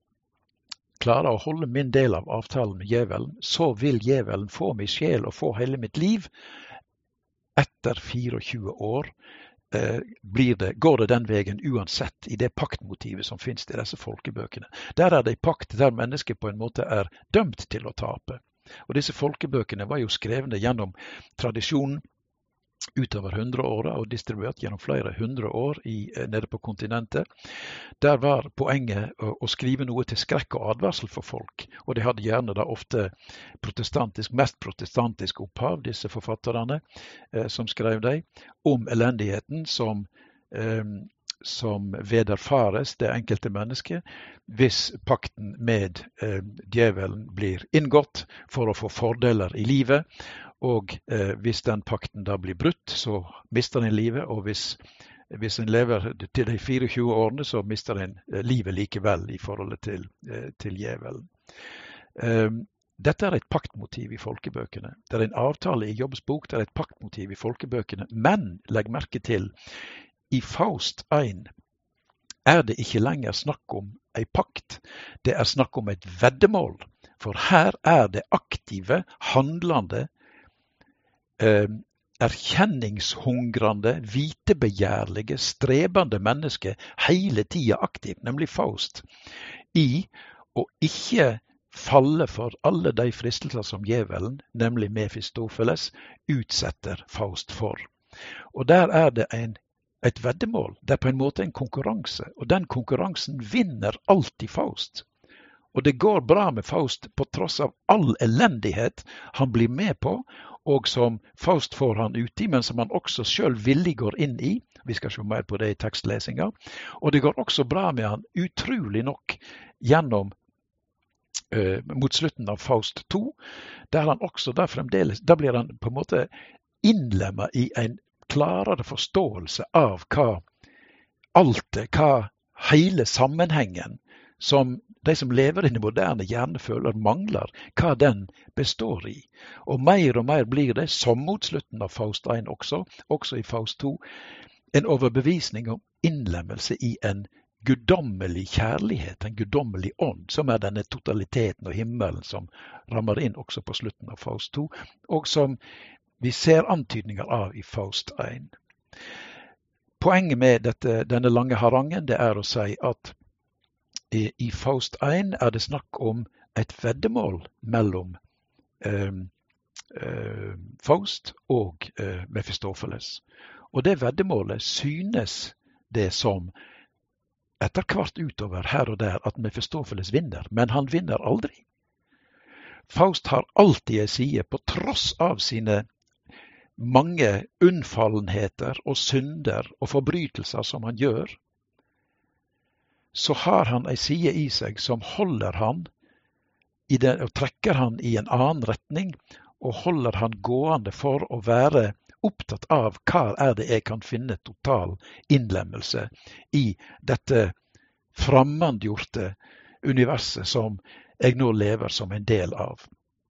klarer å holde min del av avtalen med djevelen, så vil djevelen få min sjel og få hele mitt liv. Etter tjuefire år eh, blir det, går det den veien uansett i det paktmotivet som finnes i disse folkebøkene. Der er det en pakt der mennesket på en måte er dømt til å tape. Og disse folkebøkene var jo skrevne gjennom tradisjonen utover hundre år og distribuert gjennom flere hundre år i, nede på kontinentet. Der var poenget å, å skrive noe til skrekk og advarsel for folk, og de hadde gjerne da ofte protestantisk, mest protestantisk opphav, disse forfatterne eh, som skrev dem, om elendigheten som, eh, som vederfares det enkelte mennesket, hvis pakten med eh, djevelen blir inngått for å få fordeler i livet. Og eh, hvis den pakten da blir brutt, så mister en livet, og hvis, hvis en lever til de tjuefire årene, så mister en eh, livet likevel i forholdet til, eh, til djevelen. Eh, dette er et paktmotiv i folkebøkene. Det er en avtale i Jobbs bok, det er et paktmotiv i folkebøkene. Men legg merke til, i Faust én er det ikke lenger snakk om en pakt. Det er snakk om et veddemål. For her er det aktive, handlende, Eh, erkjenningshungrende, vitebegjærlige, strebende menneske hele tida aktivt, nemlig Faust, i å ikke falle for alle de fristelser som djevelen, nemlig Mefistofeles, utsetter Faust for. Og der er det en, et veddemål, det er på en måte en konkurranse, og den konkurransen vinner alltid Faust. Og det går bra med Faust på tross av all elendighet han blir med på, og som Faust får han ut i, men som han også selv villig går inn i. Vi skal se mer på det i tekstlesinga. Og det går også bra med han, utrolig nok, gjennom uh, mot slutten av Faust to, der han også, der fremdeles, der blir han på en måte innlemmet i en klarere forståelse av hva alt det, hva hele sammenhengen som de som lever i det moderne hjerne føler mangler, hva den består i. Og mer og mer blir det, som mot slutten av Faust en også, også i Faust to, en overbevisning om innlemmelse i en guddommelig kjærlighet, en guddommelig ånd, som er denne totaliteten og himmelen som rammer inn også på slutten av Faust to, og som vi ser antydninger av i Faust en. Poenget med dette, denne lange harangen, det er å si at i, i Faust en er det snakk om et veddemål mellom eh, eh, Faust og eh, Mefistofeles. Og det veddemålet synes det som etter hvert utover her og der at Mefistofeles vinner, men han vinner aldri. Faust har alltid en side, på tross av sine mange unnfallenheter og synder og forbrytelser som han gjør, så har han en side i seg som holder han i det, og trekker han i en annen retning, og holder han gående for å være opptatt av hva er det jeg kan finne total innlemmelse i dette fremmedgjorte universet som jeg nå lever som en del av.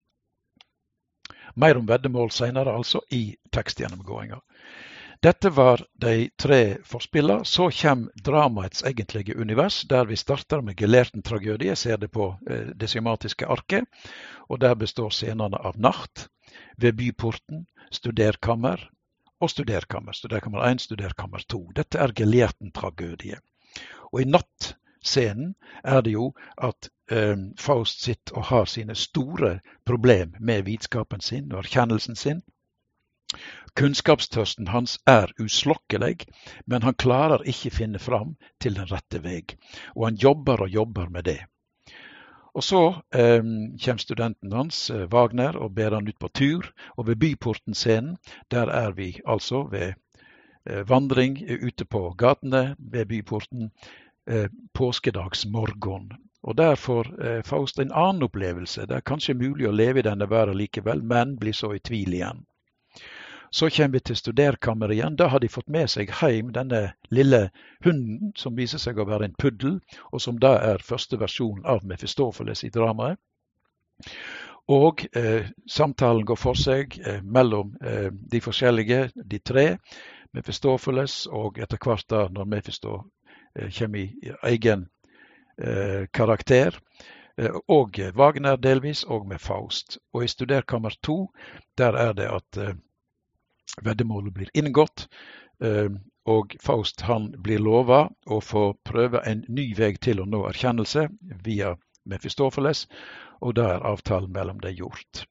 Mer om veddemål senere, altså, i tekstgjennomgåinga. Dette var de tre forspillene. Så kommer dramaets egentlige univers, der vi starter med Gelehrten-tragødie, ser det på eh, det sematiske arket, og der består scenene av natt, ved byporten, studerkammer og studerkammer. Studerkammer en, studerkammer to. Dette er Gelehrten-tragødie. Og i nattscenen er det jo at eh, Faust sitter og har sine store problem med vitskapen sin og erkjennelsen sin. Kunnskapstørsten hans er uslokkelig, men han klarer ikke finne fram til den rette vei. Og han jobber og jobber med det. Og så eh, kommer studenten hans, eh, Wagner, og ber han ut på tur. Og ved byporten-scenen, der er vi altså ved eh, vandring ute på gatene ved byporten eh, påskedagsmorgen. Og der får eh, Faust en annen opplevelse. Det er kanskje mulig å leve i denne verden likevel, men blir så i tvil igjen. Så kommer vi til studerkammeret igjen. Da har de fått med seg hjem denne lille hunden, som viser seg å være en puddel, og som da er første versjon av Mefistofeles i dramaet. Og eh, samtalen går for seg eh, mellom eh, de forskjellige, de tre, Mefistofeles, og etter hvert da, når Mefisto eh, kommer i egen eh, karakter, eh, og Wagner delvis, og med Faust. Og i studerkammer to, der er det at eh, veddemålet blir inngått, og Faust han blir lovet å få prøve en ny vei til å nå erkjennelse via Mefistofeles, og da er avtalen mellom det gjort.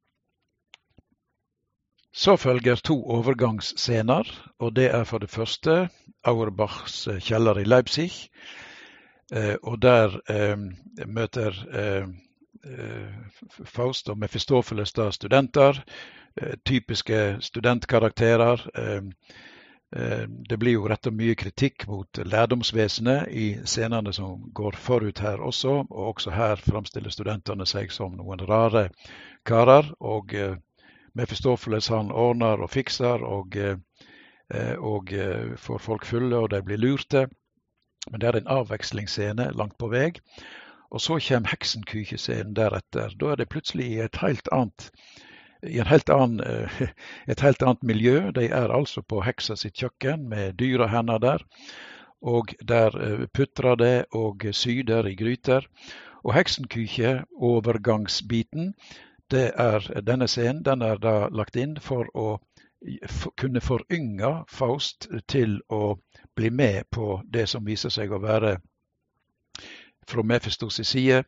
Så følger to overgangsscener, og det er for det første Auerbachs kjeller i Leipzig, og der eh, møter eh, Faust og Mefistofeles da studenter, typiske studentkarakterer. Det blir jo rettet mye kritikk mot lærdomsvesenet i scenene som går forut her også, og også her fremstiller studentene seg som noen rare karer, og Mefistofeles han ordner og fikser, og, og får folk fulle, og de blir lurte. Men det er en avvekslingsscene langt på vei. Og så kommer heksenkykescenen deretter. Da er det plutselig i et helt annet i en helt annen, et helt annet miljø. De er altså på heksa sitt kjøkken med dyra hender der, og der putrer det og syder i gryter. Og heksenkyke, overgangsbiten, det er denne scenen, den er da lagt inn for å kunne forynge Faust til å bli med på det som viser seg å være fra Mefistos side,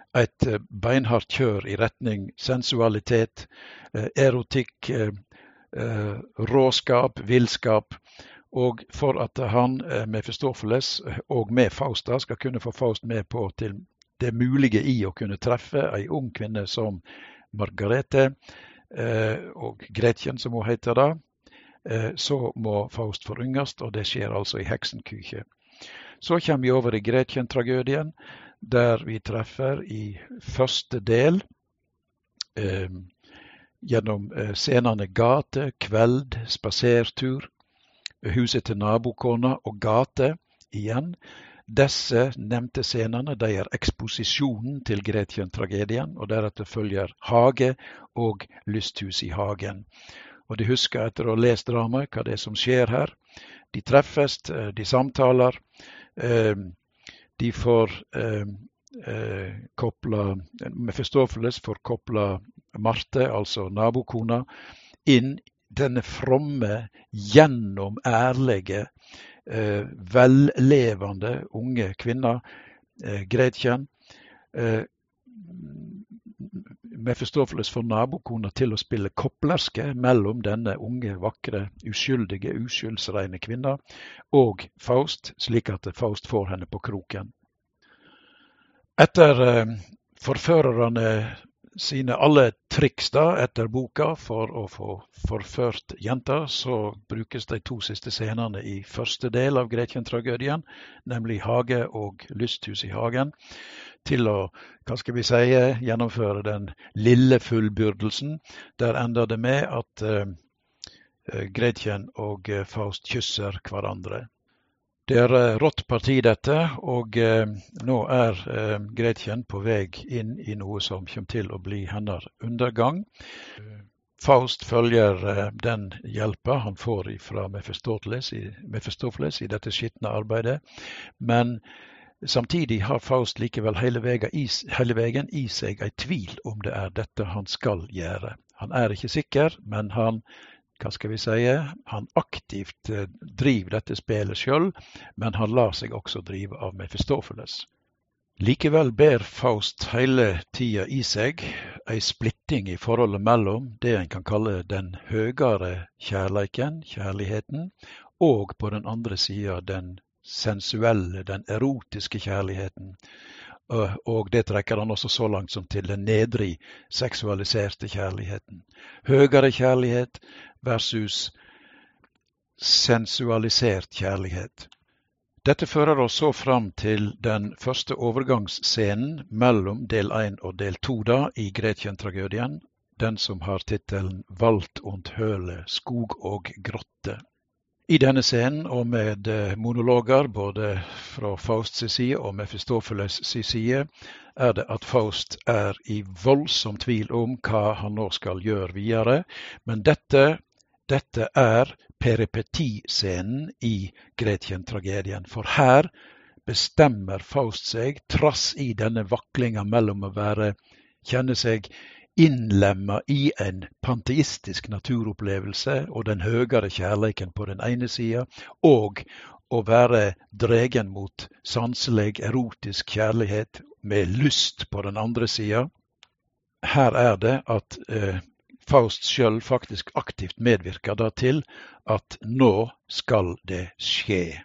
et beinhardt kjør i retning sensualitet, erotikk, råskap, villskap, og for at han, Mephistopheles, og med Faust da, skal kunne få Faust med på til det mulige i å kunne treffe en ung kvinne som Margarete, og Gretchen som hun heter da, så må Faust foryngast, og det skjer altså i Heksenkykje. Så kommer vi over i Gretchen-tragødien, der vi treffer i første del eh, gjennom eh, scenene gate, kveld, spasertur, huset til nabokona og gate igjen. Disse nevnte scenene, de er eksposisjonen til Gretchen-tragedien, og deretter følger hage og lysthus i hagen. Og de husker etter å ha lest dramaet hva det er som skjer her. De treffes, de samtaler, de får eh, eh, kobla, Mephistopheles får kobla Marte, altså nabokona, inn denne fromme, gjennom ærlige, eh, vellevende unge kvinner, eh, Gretchen. Eh, Mephistopheles får nabokona til å spille koplerske mellom denne unge, vakre, uskyldige, uskyldsreine kvinna og Faust, slik at Faust får henne på kroken. Etter eh, forførerne sine alle triks da, etter boka for å få forført jenta, så brukes de to siste scenene i første del av Gretchen-tragødien, nemlig hage og lysthus i hagen, til å, hva skal vi si, gjennomføre den lille fullbyrdelsen. Der ender det med at uh, Gretchen og uh, Faust kysser hverandre. Det er uh, rått parti dette, og uh, nå er uh, Gretchen på vei inn i noe som kommer til å bli hennes undergang. Uh, Faust følger uh, den hjelpa han får fra Mephistopheles i, Mephistopheles i dette skittne arbeidet, men samtidig har Faust likevel hele veien i, hele veien i seg en tvil om det er dette han skal gjøre. Han er ikke sikker, men han, hva skal vi si, han aktivt eh, driver dette spillet selv, men han lar seg også drive av Mephistopheles. Likevel ber Faust hele tida i seg en splitting i forholdet mellom det en kan kalle den høyere kjærleiken, kjærligheten, og på den andre sida den sensuelle, den erotiske kjærligheten, og det trekker han også så langt som til den nedrig seksualiserte kjærligheten. Høyere kjærlighet versus sensualisert kjærlighet. Dette fører oss så fram til den første overgangsscenen mellom del én og del to da, i Gretchen-tragødien, den som har tittelen Wald und Höhle, skog og grotte. I denne scenen, og med monologer både fra Fausts side og Mephistopheles side, er det at Faust er i voldsom tvil om hva han nå skal gjøre videre, men dette, dette er peripetiscenen i Gretchen-tragedien, for her bestemmer Faust seg, trass i denne vaklinga mellom å være, kjenne seg innlemma i en panteistisk naturopplevelse og den høyere kjærleiken på den ene sida, og å være dregen mot sanselig, erotisk kjærlighet med lyst på den andre sida. Her er det at eh, Faust selv faktisk aktivt medvirker da til at nå skal det skje.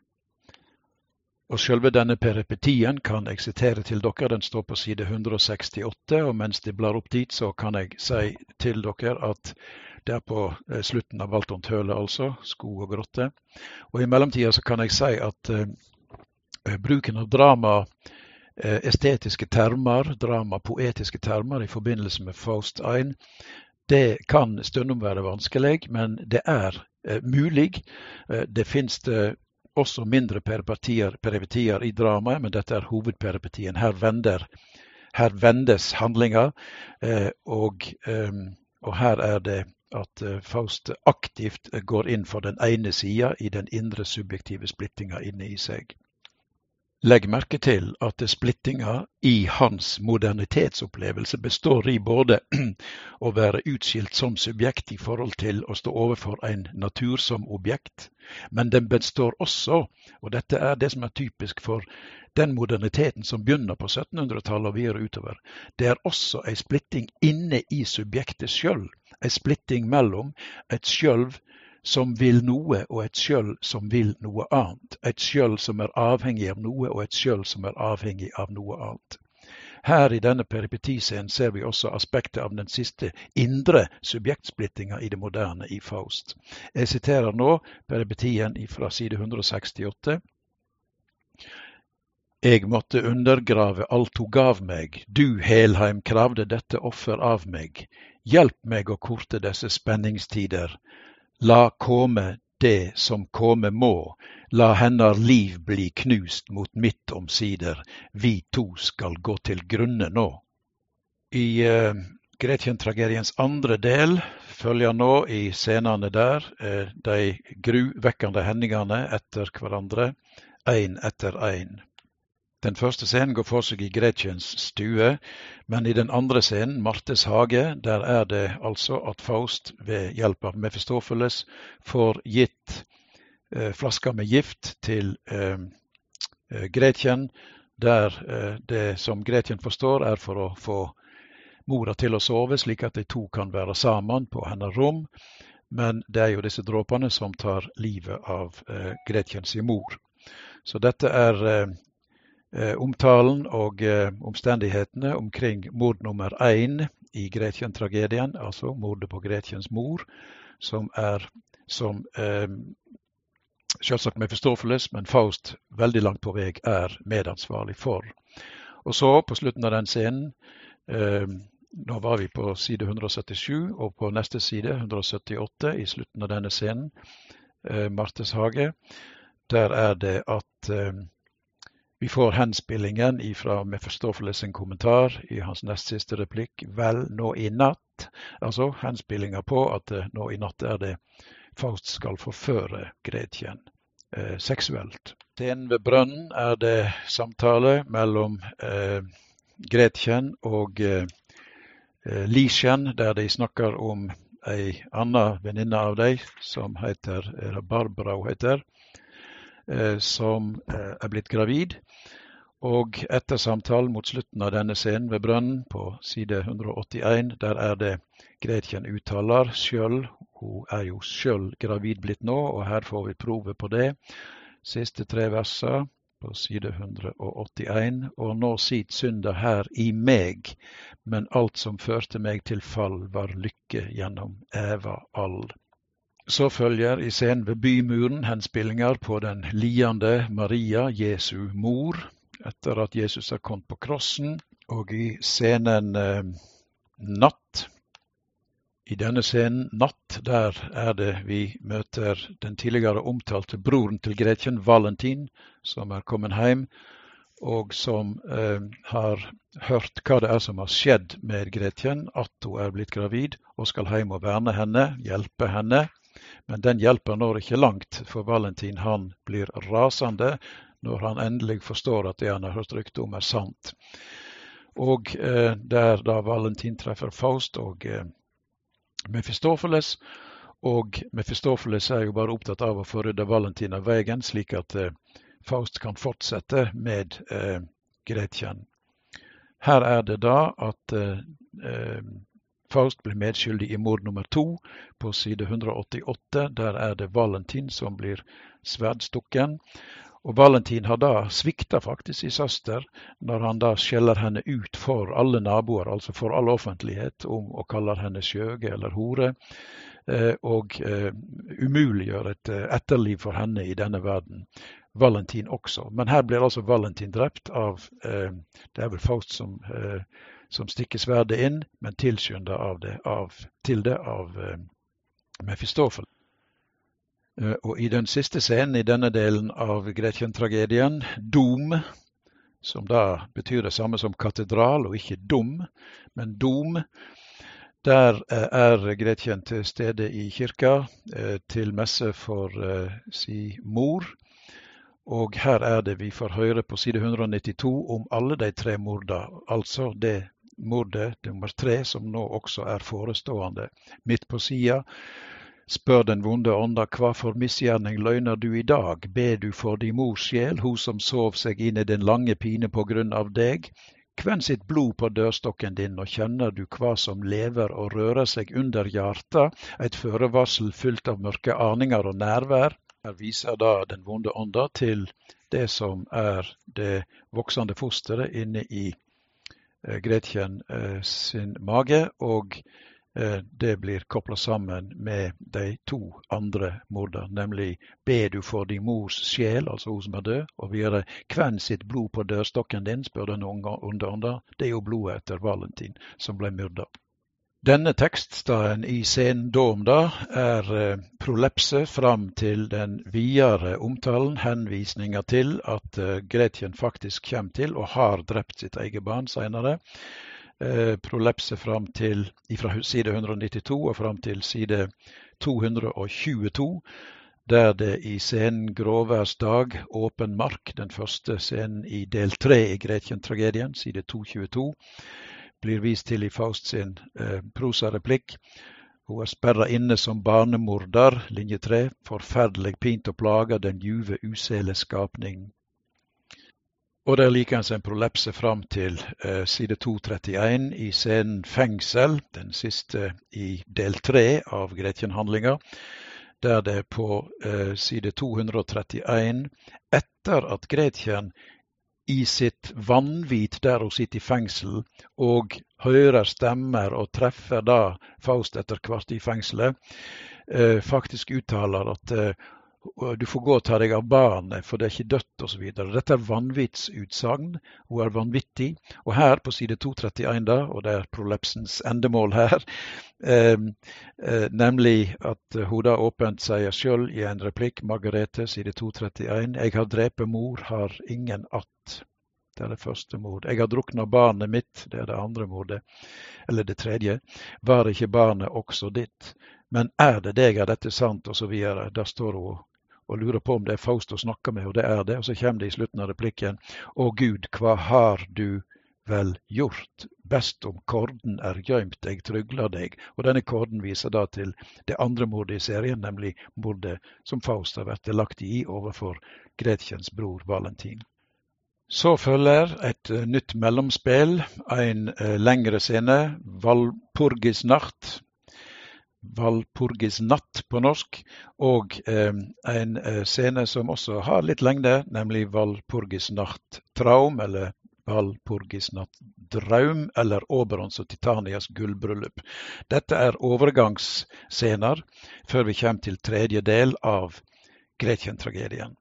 Og selve denne peripetien kan jeg sitere til dere, den står på side hundre sekstiåtte, og mens de blar opp dit, så kan jeg si til dere at det er på slutten av Wald und Höhle, altså, skog og grotte. Og i mellomtida så kan jeg si at uh, bruken av drama, uh, estetiske termer, drama, poetiske termer i forbindelse med Faust én, det kan stundom være vanskelig, men det er uh, mulig. Uh, det finnes det også mindre peripetier, peripetier i dramaet, men dette er hovedperipetien. Her, vender, her vendes handlinger, eh, og, eh, og her er det at eh, Faust aktivt går inn for den ene sida i den indre subjektive splittinga inne i seg. Legg merke til at splittinga i hans modernitetsopplevelse består i både å være utskilt som subjekt i forhold til å stå overfor en natur som objekt, men den består også, og dette er det som er typisk for den moderniteten som begynner på syttenhundretallet og videre utover, det er også en splitting inne i subjektet selv, en splitting mellom et selv som vil noe, og et selv som vil noe annet. Et selv som er avhengig av noe, og et selv som er avhengig av noe annet. Her i denne peripetiscenen ser vi også aspektet av den siste indre subjektsplittinga i det moderne i Faust. Jeg siterer nå peripetien fra side ett hundre sekstiåtte. Jeg måtte undergrave alt hun gav meg. Du, Helheim, kravde dette offer av meg. Hjelp meg å korte disse spenningstider. La komme det som komme må, la hennar liv bli knust mot mitt omsider, vi to skal gå til grunne nå. I uh, Gretchen-tragediens andre del følger nå i scenene der uh, de gruvekkende hendingene etter hverandre, en etter en. Den første scenen går for seg i Gretchens stue, men i den andre scenen, Martes hage, der er det altså at Faust ved hjelp av Mephistopheles får gitt eh, flasker med gift til eh, Gretchen, der eh, det som Gretchen forstår er for å få mora til å sove, slik at de to kan være sammen på hennes rom, men det er jo disse dråpene som tar livet av eh, Gretchens mor. Så dette er eh, Eh, omtalen og eh, omstendighetene omkring mord nummer én i Gretchen-tragedien, altså mordet på Gretchens mor, som er som eh, selvsagt Mephistopheles, men Faust veldig langt på vei er medansvarlig for. Og så på slutten av den scenen, eh, nå var vi på side ett hundre syttisju, og på neste side, ett hundre syttiåtte, i slutten av denne scenen, eh, Martes hage, der er det at eh, vi får henspillingen fra Mephistopheles en kommentar i hans nest siste replikk, vel nå i natt, altså henspillinga på at uh, nå i natt er det Faust skal forføre Gretchen uh, seksuelt. Scenen ved brønnen er det samtale mellom uh, Gretchen og uh, uh, Lieschen, der de snakker om ei anna venninne av dem, som heter, eller Barbara hun heter, som er blitt gravid, og etter samtalen mot slutten av denne scenen ved brønnen på side ett hundre åttien, der er det Gretchen uttaler selv, hun er jo selv gravid blitt nå, og her får vi prove på det. Siste tre verser på side ett hundre åttien, og nå sitt synder her i meg, men alt som førte meg til fall var lykke gjennom Eva all. Så følger i scenen ved bymuren henspillinger på den liende Maria, Jesu mor, etter at Jesus er kommet på krossen, og i scenen eh, natt. I denne scenen natt, der er det vi møter den tidligere omtalte broren til Gretchen, Valentin, som er kommet hjem, og som eh, har hørt hva det er som har skjedd med Gretchen, at hun er blitt gravid, og skal hjem og verne henne, hjelpe henne. Men den hjelper når ikke langt, for Valentin han blir rasende når han endelig forstår at det han har hørt rykte om er sant. Og eh, der da Valentin treffer Faust og eh, Mephistopheles, og Mephistopheles er jo bare opptatt av å få rydde Valentin av veien, slik at eh, Faust kan fortsette med eh, Gretchen. Her er det da at eh, eh, Faust blir medskyldig i mord nummer to på side ett hundre åttiåtte. Der er det Valentin som blir sverdstukken. Og Valentin har da sviktet faktisk i søster når han da skjeller henne ut for alle naboer, altså for all offentlighet, om å kalle henne skjøge eller hore, og umuliggjør et etterliv for henne i denne verden. Valentin også. Men her blir altså Valentin drept av, det er vel Faust som som stikker sverdet inn, men tilskynder av det, av, til det av eh, Mephistopheles. Eh, og i den siste scenen i denne delen av Gretchen-tragedien, dom, som da betyr det samme som katedral, og ikke dom, men dom, der eh, er Gretchen til stede i kirka eh, til messe for eh, si mor, Og her er det vi får høre på side ett hundre nittito om alle de tre morda, altså det mordet nummer tre som nå også er forestående. Midt på sida spør den vonde ånda, hva for misgjerning løgner du i dag? Be du for din mors sjel, hun som sov seg inn i den lange pine på grunn av deg? Kvenn sitt blod på dørstokken din, og kjenner du hva som lever og rører seg under hjarta, et førevarsel fylt av mørke aninger og nærvær? Her viser da den vonde ånda til det som er det voksende fosteret inne i eh, Gretchen eh, sin mage, og eh, det blir koblet sammen med de to andre morder, nemlig be du for din mors sjel, altså hun som er død, og videre kvenn sitt blod på dørstokken din, spør den onde ånda, det er jo blodet etter Valentin som ble myrdet. Denne tekststaden i scenen Dom da er eh, prolepse fram til den videre omtalen, henvisninger til at eh, Gretchen faktisk kommer til og har drept sitt eget barn senere. Eh, prolepse fram til fra side ett hundre nittito og fram til side to hundre tjueto, der det i scenen Gråværs dag, åpen mark, den første scenen i del tre i Gretchen-tragedien, side to tjueto, blir vist til i Faust sin eh, prosareplikk. Hun er sperret inne som barnemorder, linje tre, forferdelig pint og plaga den juve usele skapning. Og det er likens en prolepse fram til eh, side to trettien i scenen Fengsel, den siste i del tre av Gretchen-handlinger, der det på eh, side to hundre trettien, etter at Gretchen i sitt vanvitt der hun sitter i fengsel og hører stemmer og treffer da Faust etter hvert i fengselet, eh, faktisk uttaler at eh, du får gå og ta deg av barnet, for det er ikke dødt og så videre. Dette er vanvittsutsagn, hun er vanvittig, og her på side to trettien da, og det er prolepsens endemål her, eh, eh, nemlig at hun da åpent sier selv i en replikk, Margarete, side to trettien, jeg har drept mor, har ingen att. Det er det første mord. Jeg har druknet barnet mitt, det er det andre mordet, eller det tredje. Var ikke barnet også ditt? Men er det deg, er dette sant, og så videre. Der står hun og lurer på om det er Faust å snakke med, og det er det. Og så kommer det i slutten av replikken, å Gud, hva har du vel gjort? Best om korden er gjemt, jeg trygler deg. Og denne korden viser da til det andre mordet i serien, nemlig mordet som Faust har vært lagt i overfor Gretchens bror Valentin. Så følger et uh, nytt mellomspill, en uh, lengre scene, Valpurgis natt, Valpurgis natt på norsk, og um, en uh, scene som også har litt lengde, nemlig Valpurgis natt traum, eller Valpurgis natt draum, eller Oberons og Titanias gullbryllup. Dette er overgangsscener før vi kommer til tredje del av Gretchen-tragedien.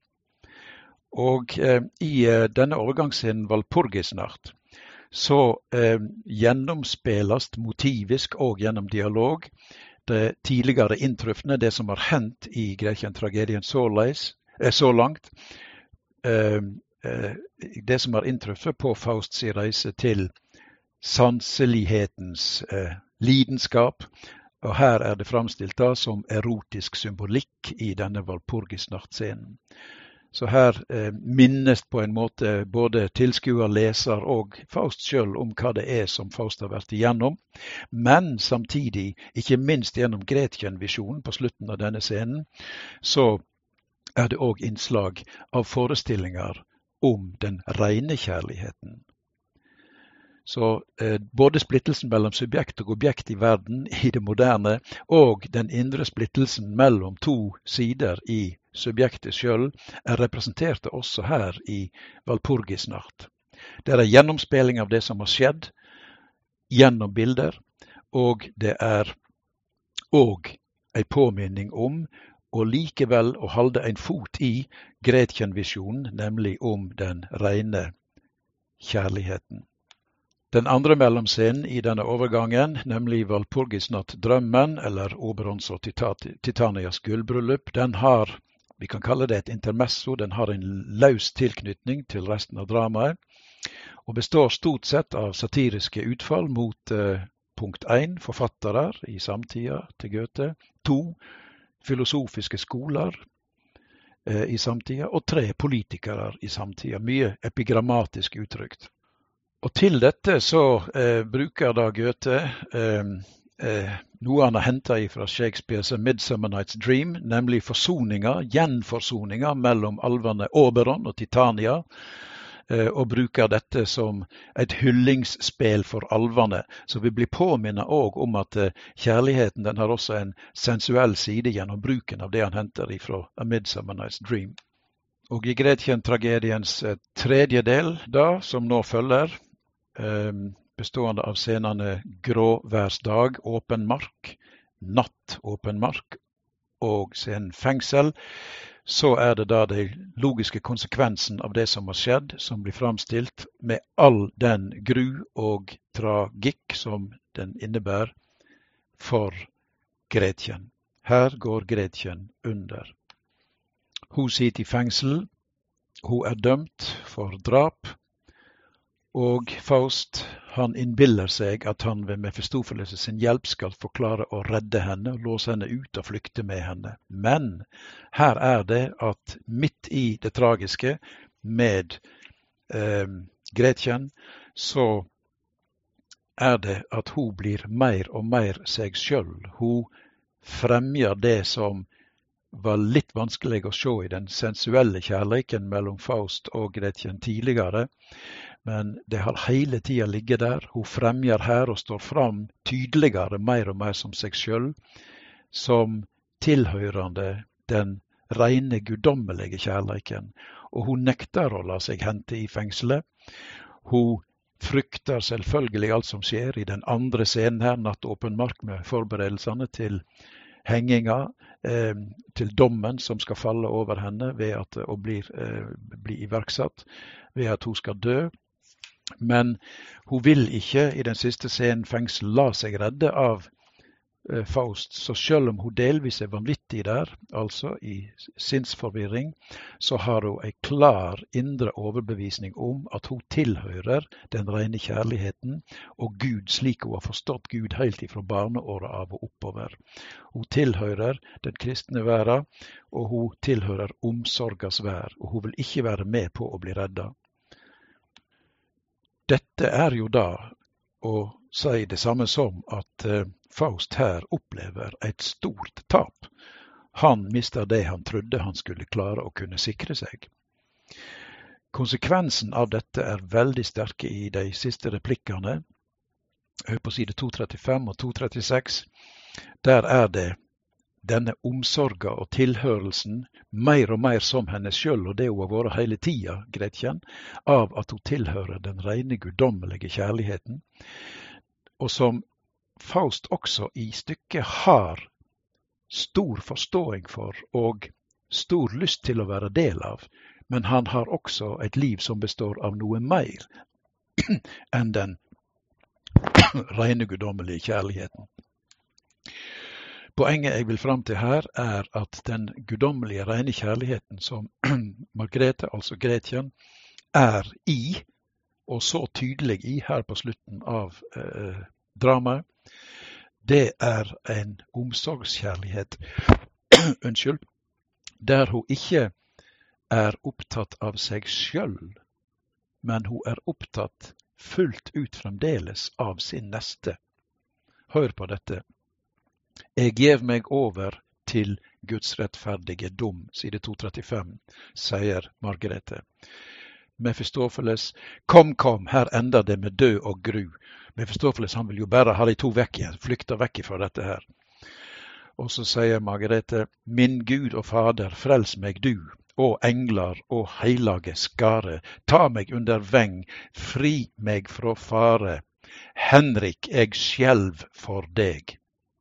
Og eh, i eh, denne overgangsscenen Valpurgisnatt så eh, gjennomspilles motivisk og gjennom dialog det tidligere inntruffende, det som har hendt i Gretchen-tragedien så, eh, så langt, eh, eh, det som har inntruffet på Fausts reise til sanselighetens eh, lidenskap, og her er det fremstilt da som erotisk symbolikk i denne Valpurgisnatt-scenen. Så her eh, minnes på en måte både tilskuer, leser og Faust selv om hva det er som Faust har vært igjennom, men samtidig, ikke minst gjennom Gretchen-visjonen på slutten av denne scenen, så er det også innslag av forestillinger om den rene kjærligheten. Så eh, både splittelsen mellom subjekt og objekt i verden i det moderne, og den indre splittelsen mellom to sider i subjektet selv, er representert også her i Valpurgisnatt. Det er en gjennomspilling av det som har skjedd gjennom bilder, og det er også en påminning om og likevel å holde en fot i Gretchen-visjonen, nemlig om den rene kjærligheten. Den andre mellomscenen i denne overgangen, nemlig Valpurgisnatt drømmen, eller Oberons og Titanias gullbryllup, den har, vi kan kalle det et intermesso, den har en løs tilknytning til resten av dramaet, og består stort sett av satiriske utfall mot eh, punkt én, forfattere i samtida til Goethe, to, filosofiske skoler, eh, i samtida, og tre politikere i samtida. Mye epigrammatisk uttrykt. Og til dette så eh, bruker da Goethe eh, eh, noe han har hentet fra Shakespeares A Midsummer Night's Dream, nemlig forsoninger, gjenforsoninger mellom alvene Oberon og Titania, eh, og bruker dette som et hyllingsspel for alvene. Så vi blir påminnet også om at eh, kjærligheten den har også en sensuell side gjennom bruken av det han henter fra A Midsummer Night's Dream. Og i Gretchen-tragediens eh, tredje del, da, som nå følger, bestående av scenene Gråværsdag, åpen mark, natt, åpen mark og scenen fengsel, så er det da den logiske konsekvensen av det som har skjedd, som blir framstilt med all den gru og tragikk som den innebærer for Gretchen. Her går Gretchen under. Hun sitter i fengsel, hun er dømt for drap, og Faust, han innbiller seg at han ved Mephistopheles sin hjelp skal forklare å redde henne og låse henne ut og flykte med henne. Men her er det at midt i det tragiske med eh, Gretchen, så er det at hun blir mer og mer seg selv. Hun fremjer det som var litt vanskelig å se i den sensuelle kjærligheten mellom Faust og Gretchen tidligere, men det har hele tiden ligget der. Hun fremjer her og står fram tydeligere, mer og mer som seg selv, som tilhørende den rene guddommelige kjærligheten. Og hun nekter å la seg hente i fengselet. Hun frykter selvfølgelig alt som skjer i den andre scenen her, natt åpen mark med forberedelsene til henginga, eh, til dommen som skal falle over henne ved at, og blir, eh, blir iverksatt ved at hun skal dø. Men hun vil ikke i den siste scenen fengsel la seg redde av eh, Faust, så selv om hun delvis er vanvittig der, altså i sinnsforvirring, så har hun en klar indre overbevisning om at hun tilhører den rene kjærligheten og Gud slik hun har forstått Gud helt ifra barneåret av og oppover. Hun tilhører den kristne verden, og hun tilhører omsorgas vær, og hun vil ikke være med på å bli redda. Dette er jo da å si det samme som at eh, Faust her opplever et stort tap. Han mister det han trodde han skulle klare å kunne sikre seg. Konsekvensen av dette er veldig sterke i de siste replikkene. På side to trettifem og to trettiseks. Der er det denne omsorga og tilhørelsen mer og mer som henne selv, og det hun har vært hele tida, Gretchen, av at hun tilhører den rene guddommelige kjærligheten, og som Faust også i stykket har stor forståing for og stor lyst til å være del av, men han har også et liv som består av noe mer enn den rene guddommelige kjærligheten. Poenget jeg vil fram til her er at den guddommelige rene kjærligheten som Margrethe, altså Gretchen, er i, og så tydelig i her på slutten av eh, dramaet, det er en omsorgskjærlighet, unnskyld, der hun ikke er opptatt av seg selv, men hun er opptatt fullt ut fremdeles av sin neste. Hør på dette. Jeg gjev meg over til Guds rettferdige dom, side to trettifem, sier Margrethe. Mephistopheles, kom, kom, her ender det med død og gru. Mephistopheles, han vil jo bare ha de to vekk igjen, flykter vekk fra dette her. Og så sier Margrethe, min Gud og Fader, frels meg du, og engler og heilage skare, ta meg under veng, fri meg fra fare. Henrik, jeg skjelv for deg.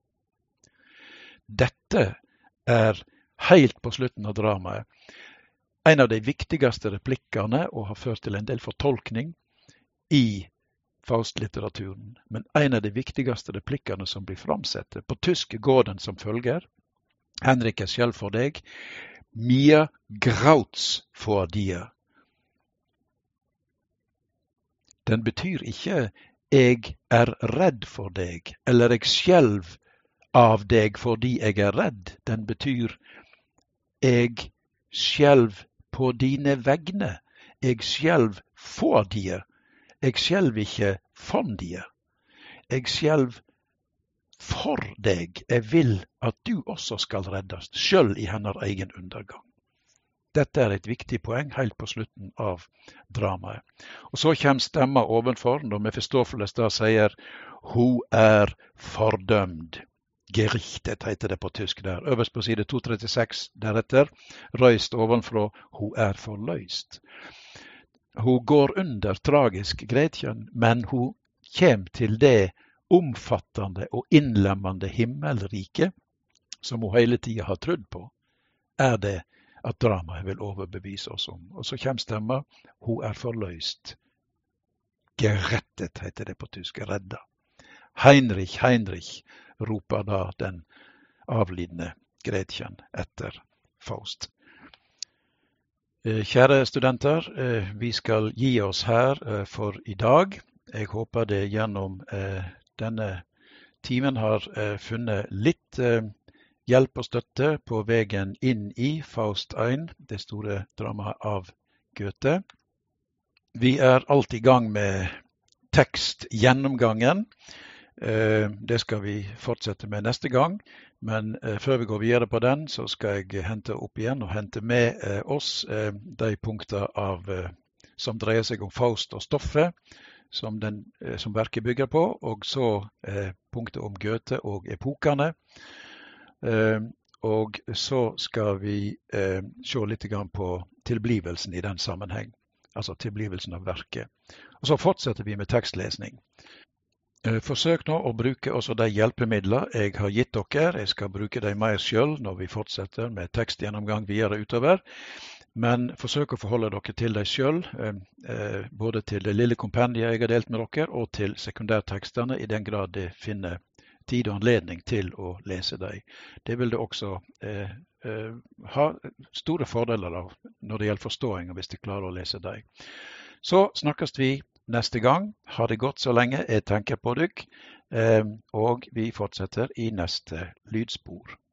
Dette er helt på slutten av dramaet en av de viktigste replikkene og har ført til en del fortolkning i Faust-litteraturen. Men en av de viktigste replikkene som blir framsette på tysk går den som følger. Henrik er skjelv for deg. Mir grauts for dir. Den betyr ikke jeg er redd for deg, eller jeg skjelv av deg fordi jeg er redd. Den betyr jeg skjelv på dine vegne. Jeg skjelv for die. Jeg skjelv ikke von die. Jeg skjelv for deg. Jeg vil at du også skal reddes, selv i hennes egen undergang. Dette er et viktig poeng helt på slutten av dramaet. Og så kommer stemma ovenfor, når Mephistopheles da sier, hun er fordømd. Gerichtet heter det på tysk der. Øverst på side to trettiseks deretter, røyst ovenfra, hun er forløst. Hun går under tragisk Gretchen, men hun kommer til det omfattende og innlemmende himmelrike, som hun hele tiden har trodd på, er det at dramaet vil overbevise oss om. Og så kommer stemma, hun er forløst. Gerettet heter det på tysk, redda. Heinrich, Heinrich, roper da den avlidne Gretchen etter Faust. Kjære studenter, vi skal gi oss her for i dag. Jeg håper det gjennom denne timen har funnet litt hjelp og støtte på veien inn i Faust én, det store dramaet av Goethe. Vi er alltid i gang med tekstgjennomgangen. Det skal vi fortsette med neste gang, men før vi går videre på den, så skal jeg hente opp igjen og hente med oss de punkter av, som dreier seg om Faust og stoffet, som, den, som verket bygger på, og så punktet om Goethe og epokene. Og så skal vi se litt på tilblivelsen i den sammenheng, altså tilblivelsen av verket. Og så fortsetter vi med tekstlesning. Forsøk nå å bruke også de hjelpemidler jeg har gitt dere. Jeg skal bruke dem mer selv når vi fortsetter med tekstgjennomgang videre utover. Men forsøk å forholde dere til deg selv, både til det lille kompendiet jeg har delt med dere, og til sekundærteksterne, i den grad det finner tid og anledning til å lese dem. Det vil det også eh, eh, ha store fordeler av når det gjelder forståing, hvis de klarer å lese dem. Så snakkes vi neste gang. Ha det godt så lenge jeg tenker på dere, eh, og vi fortsetter i neste lydspor.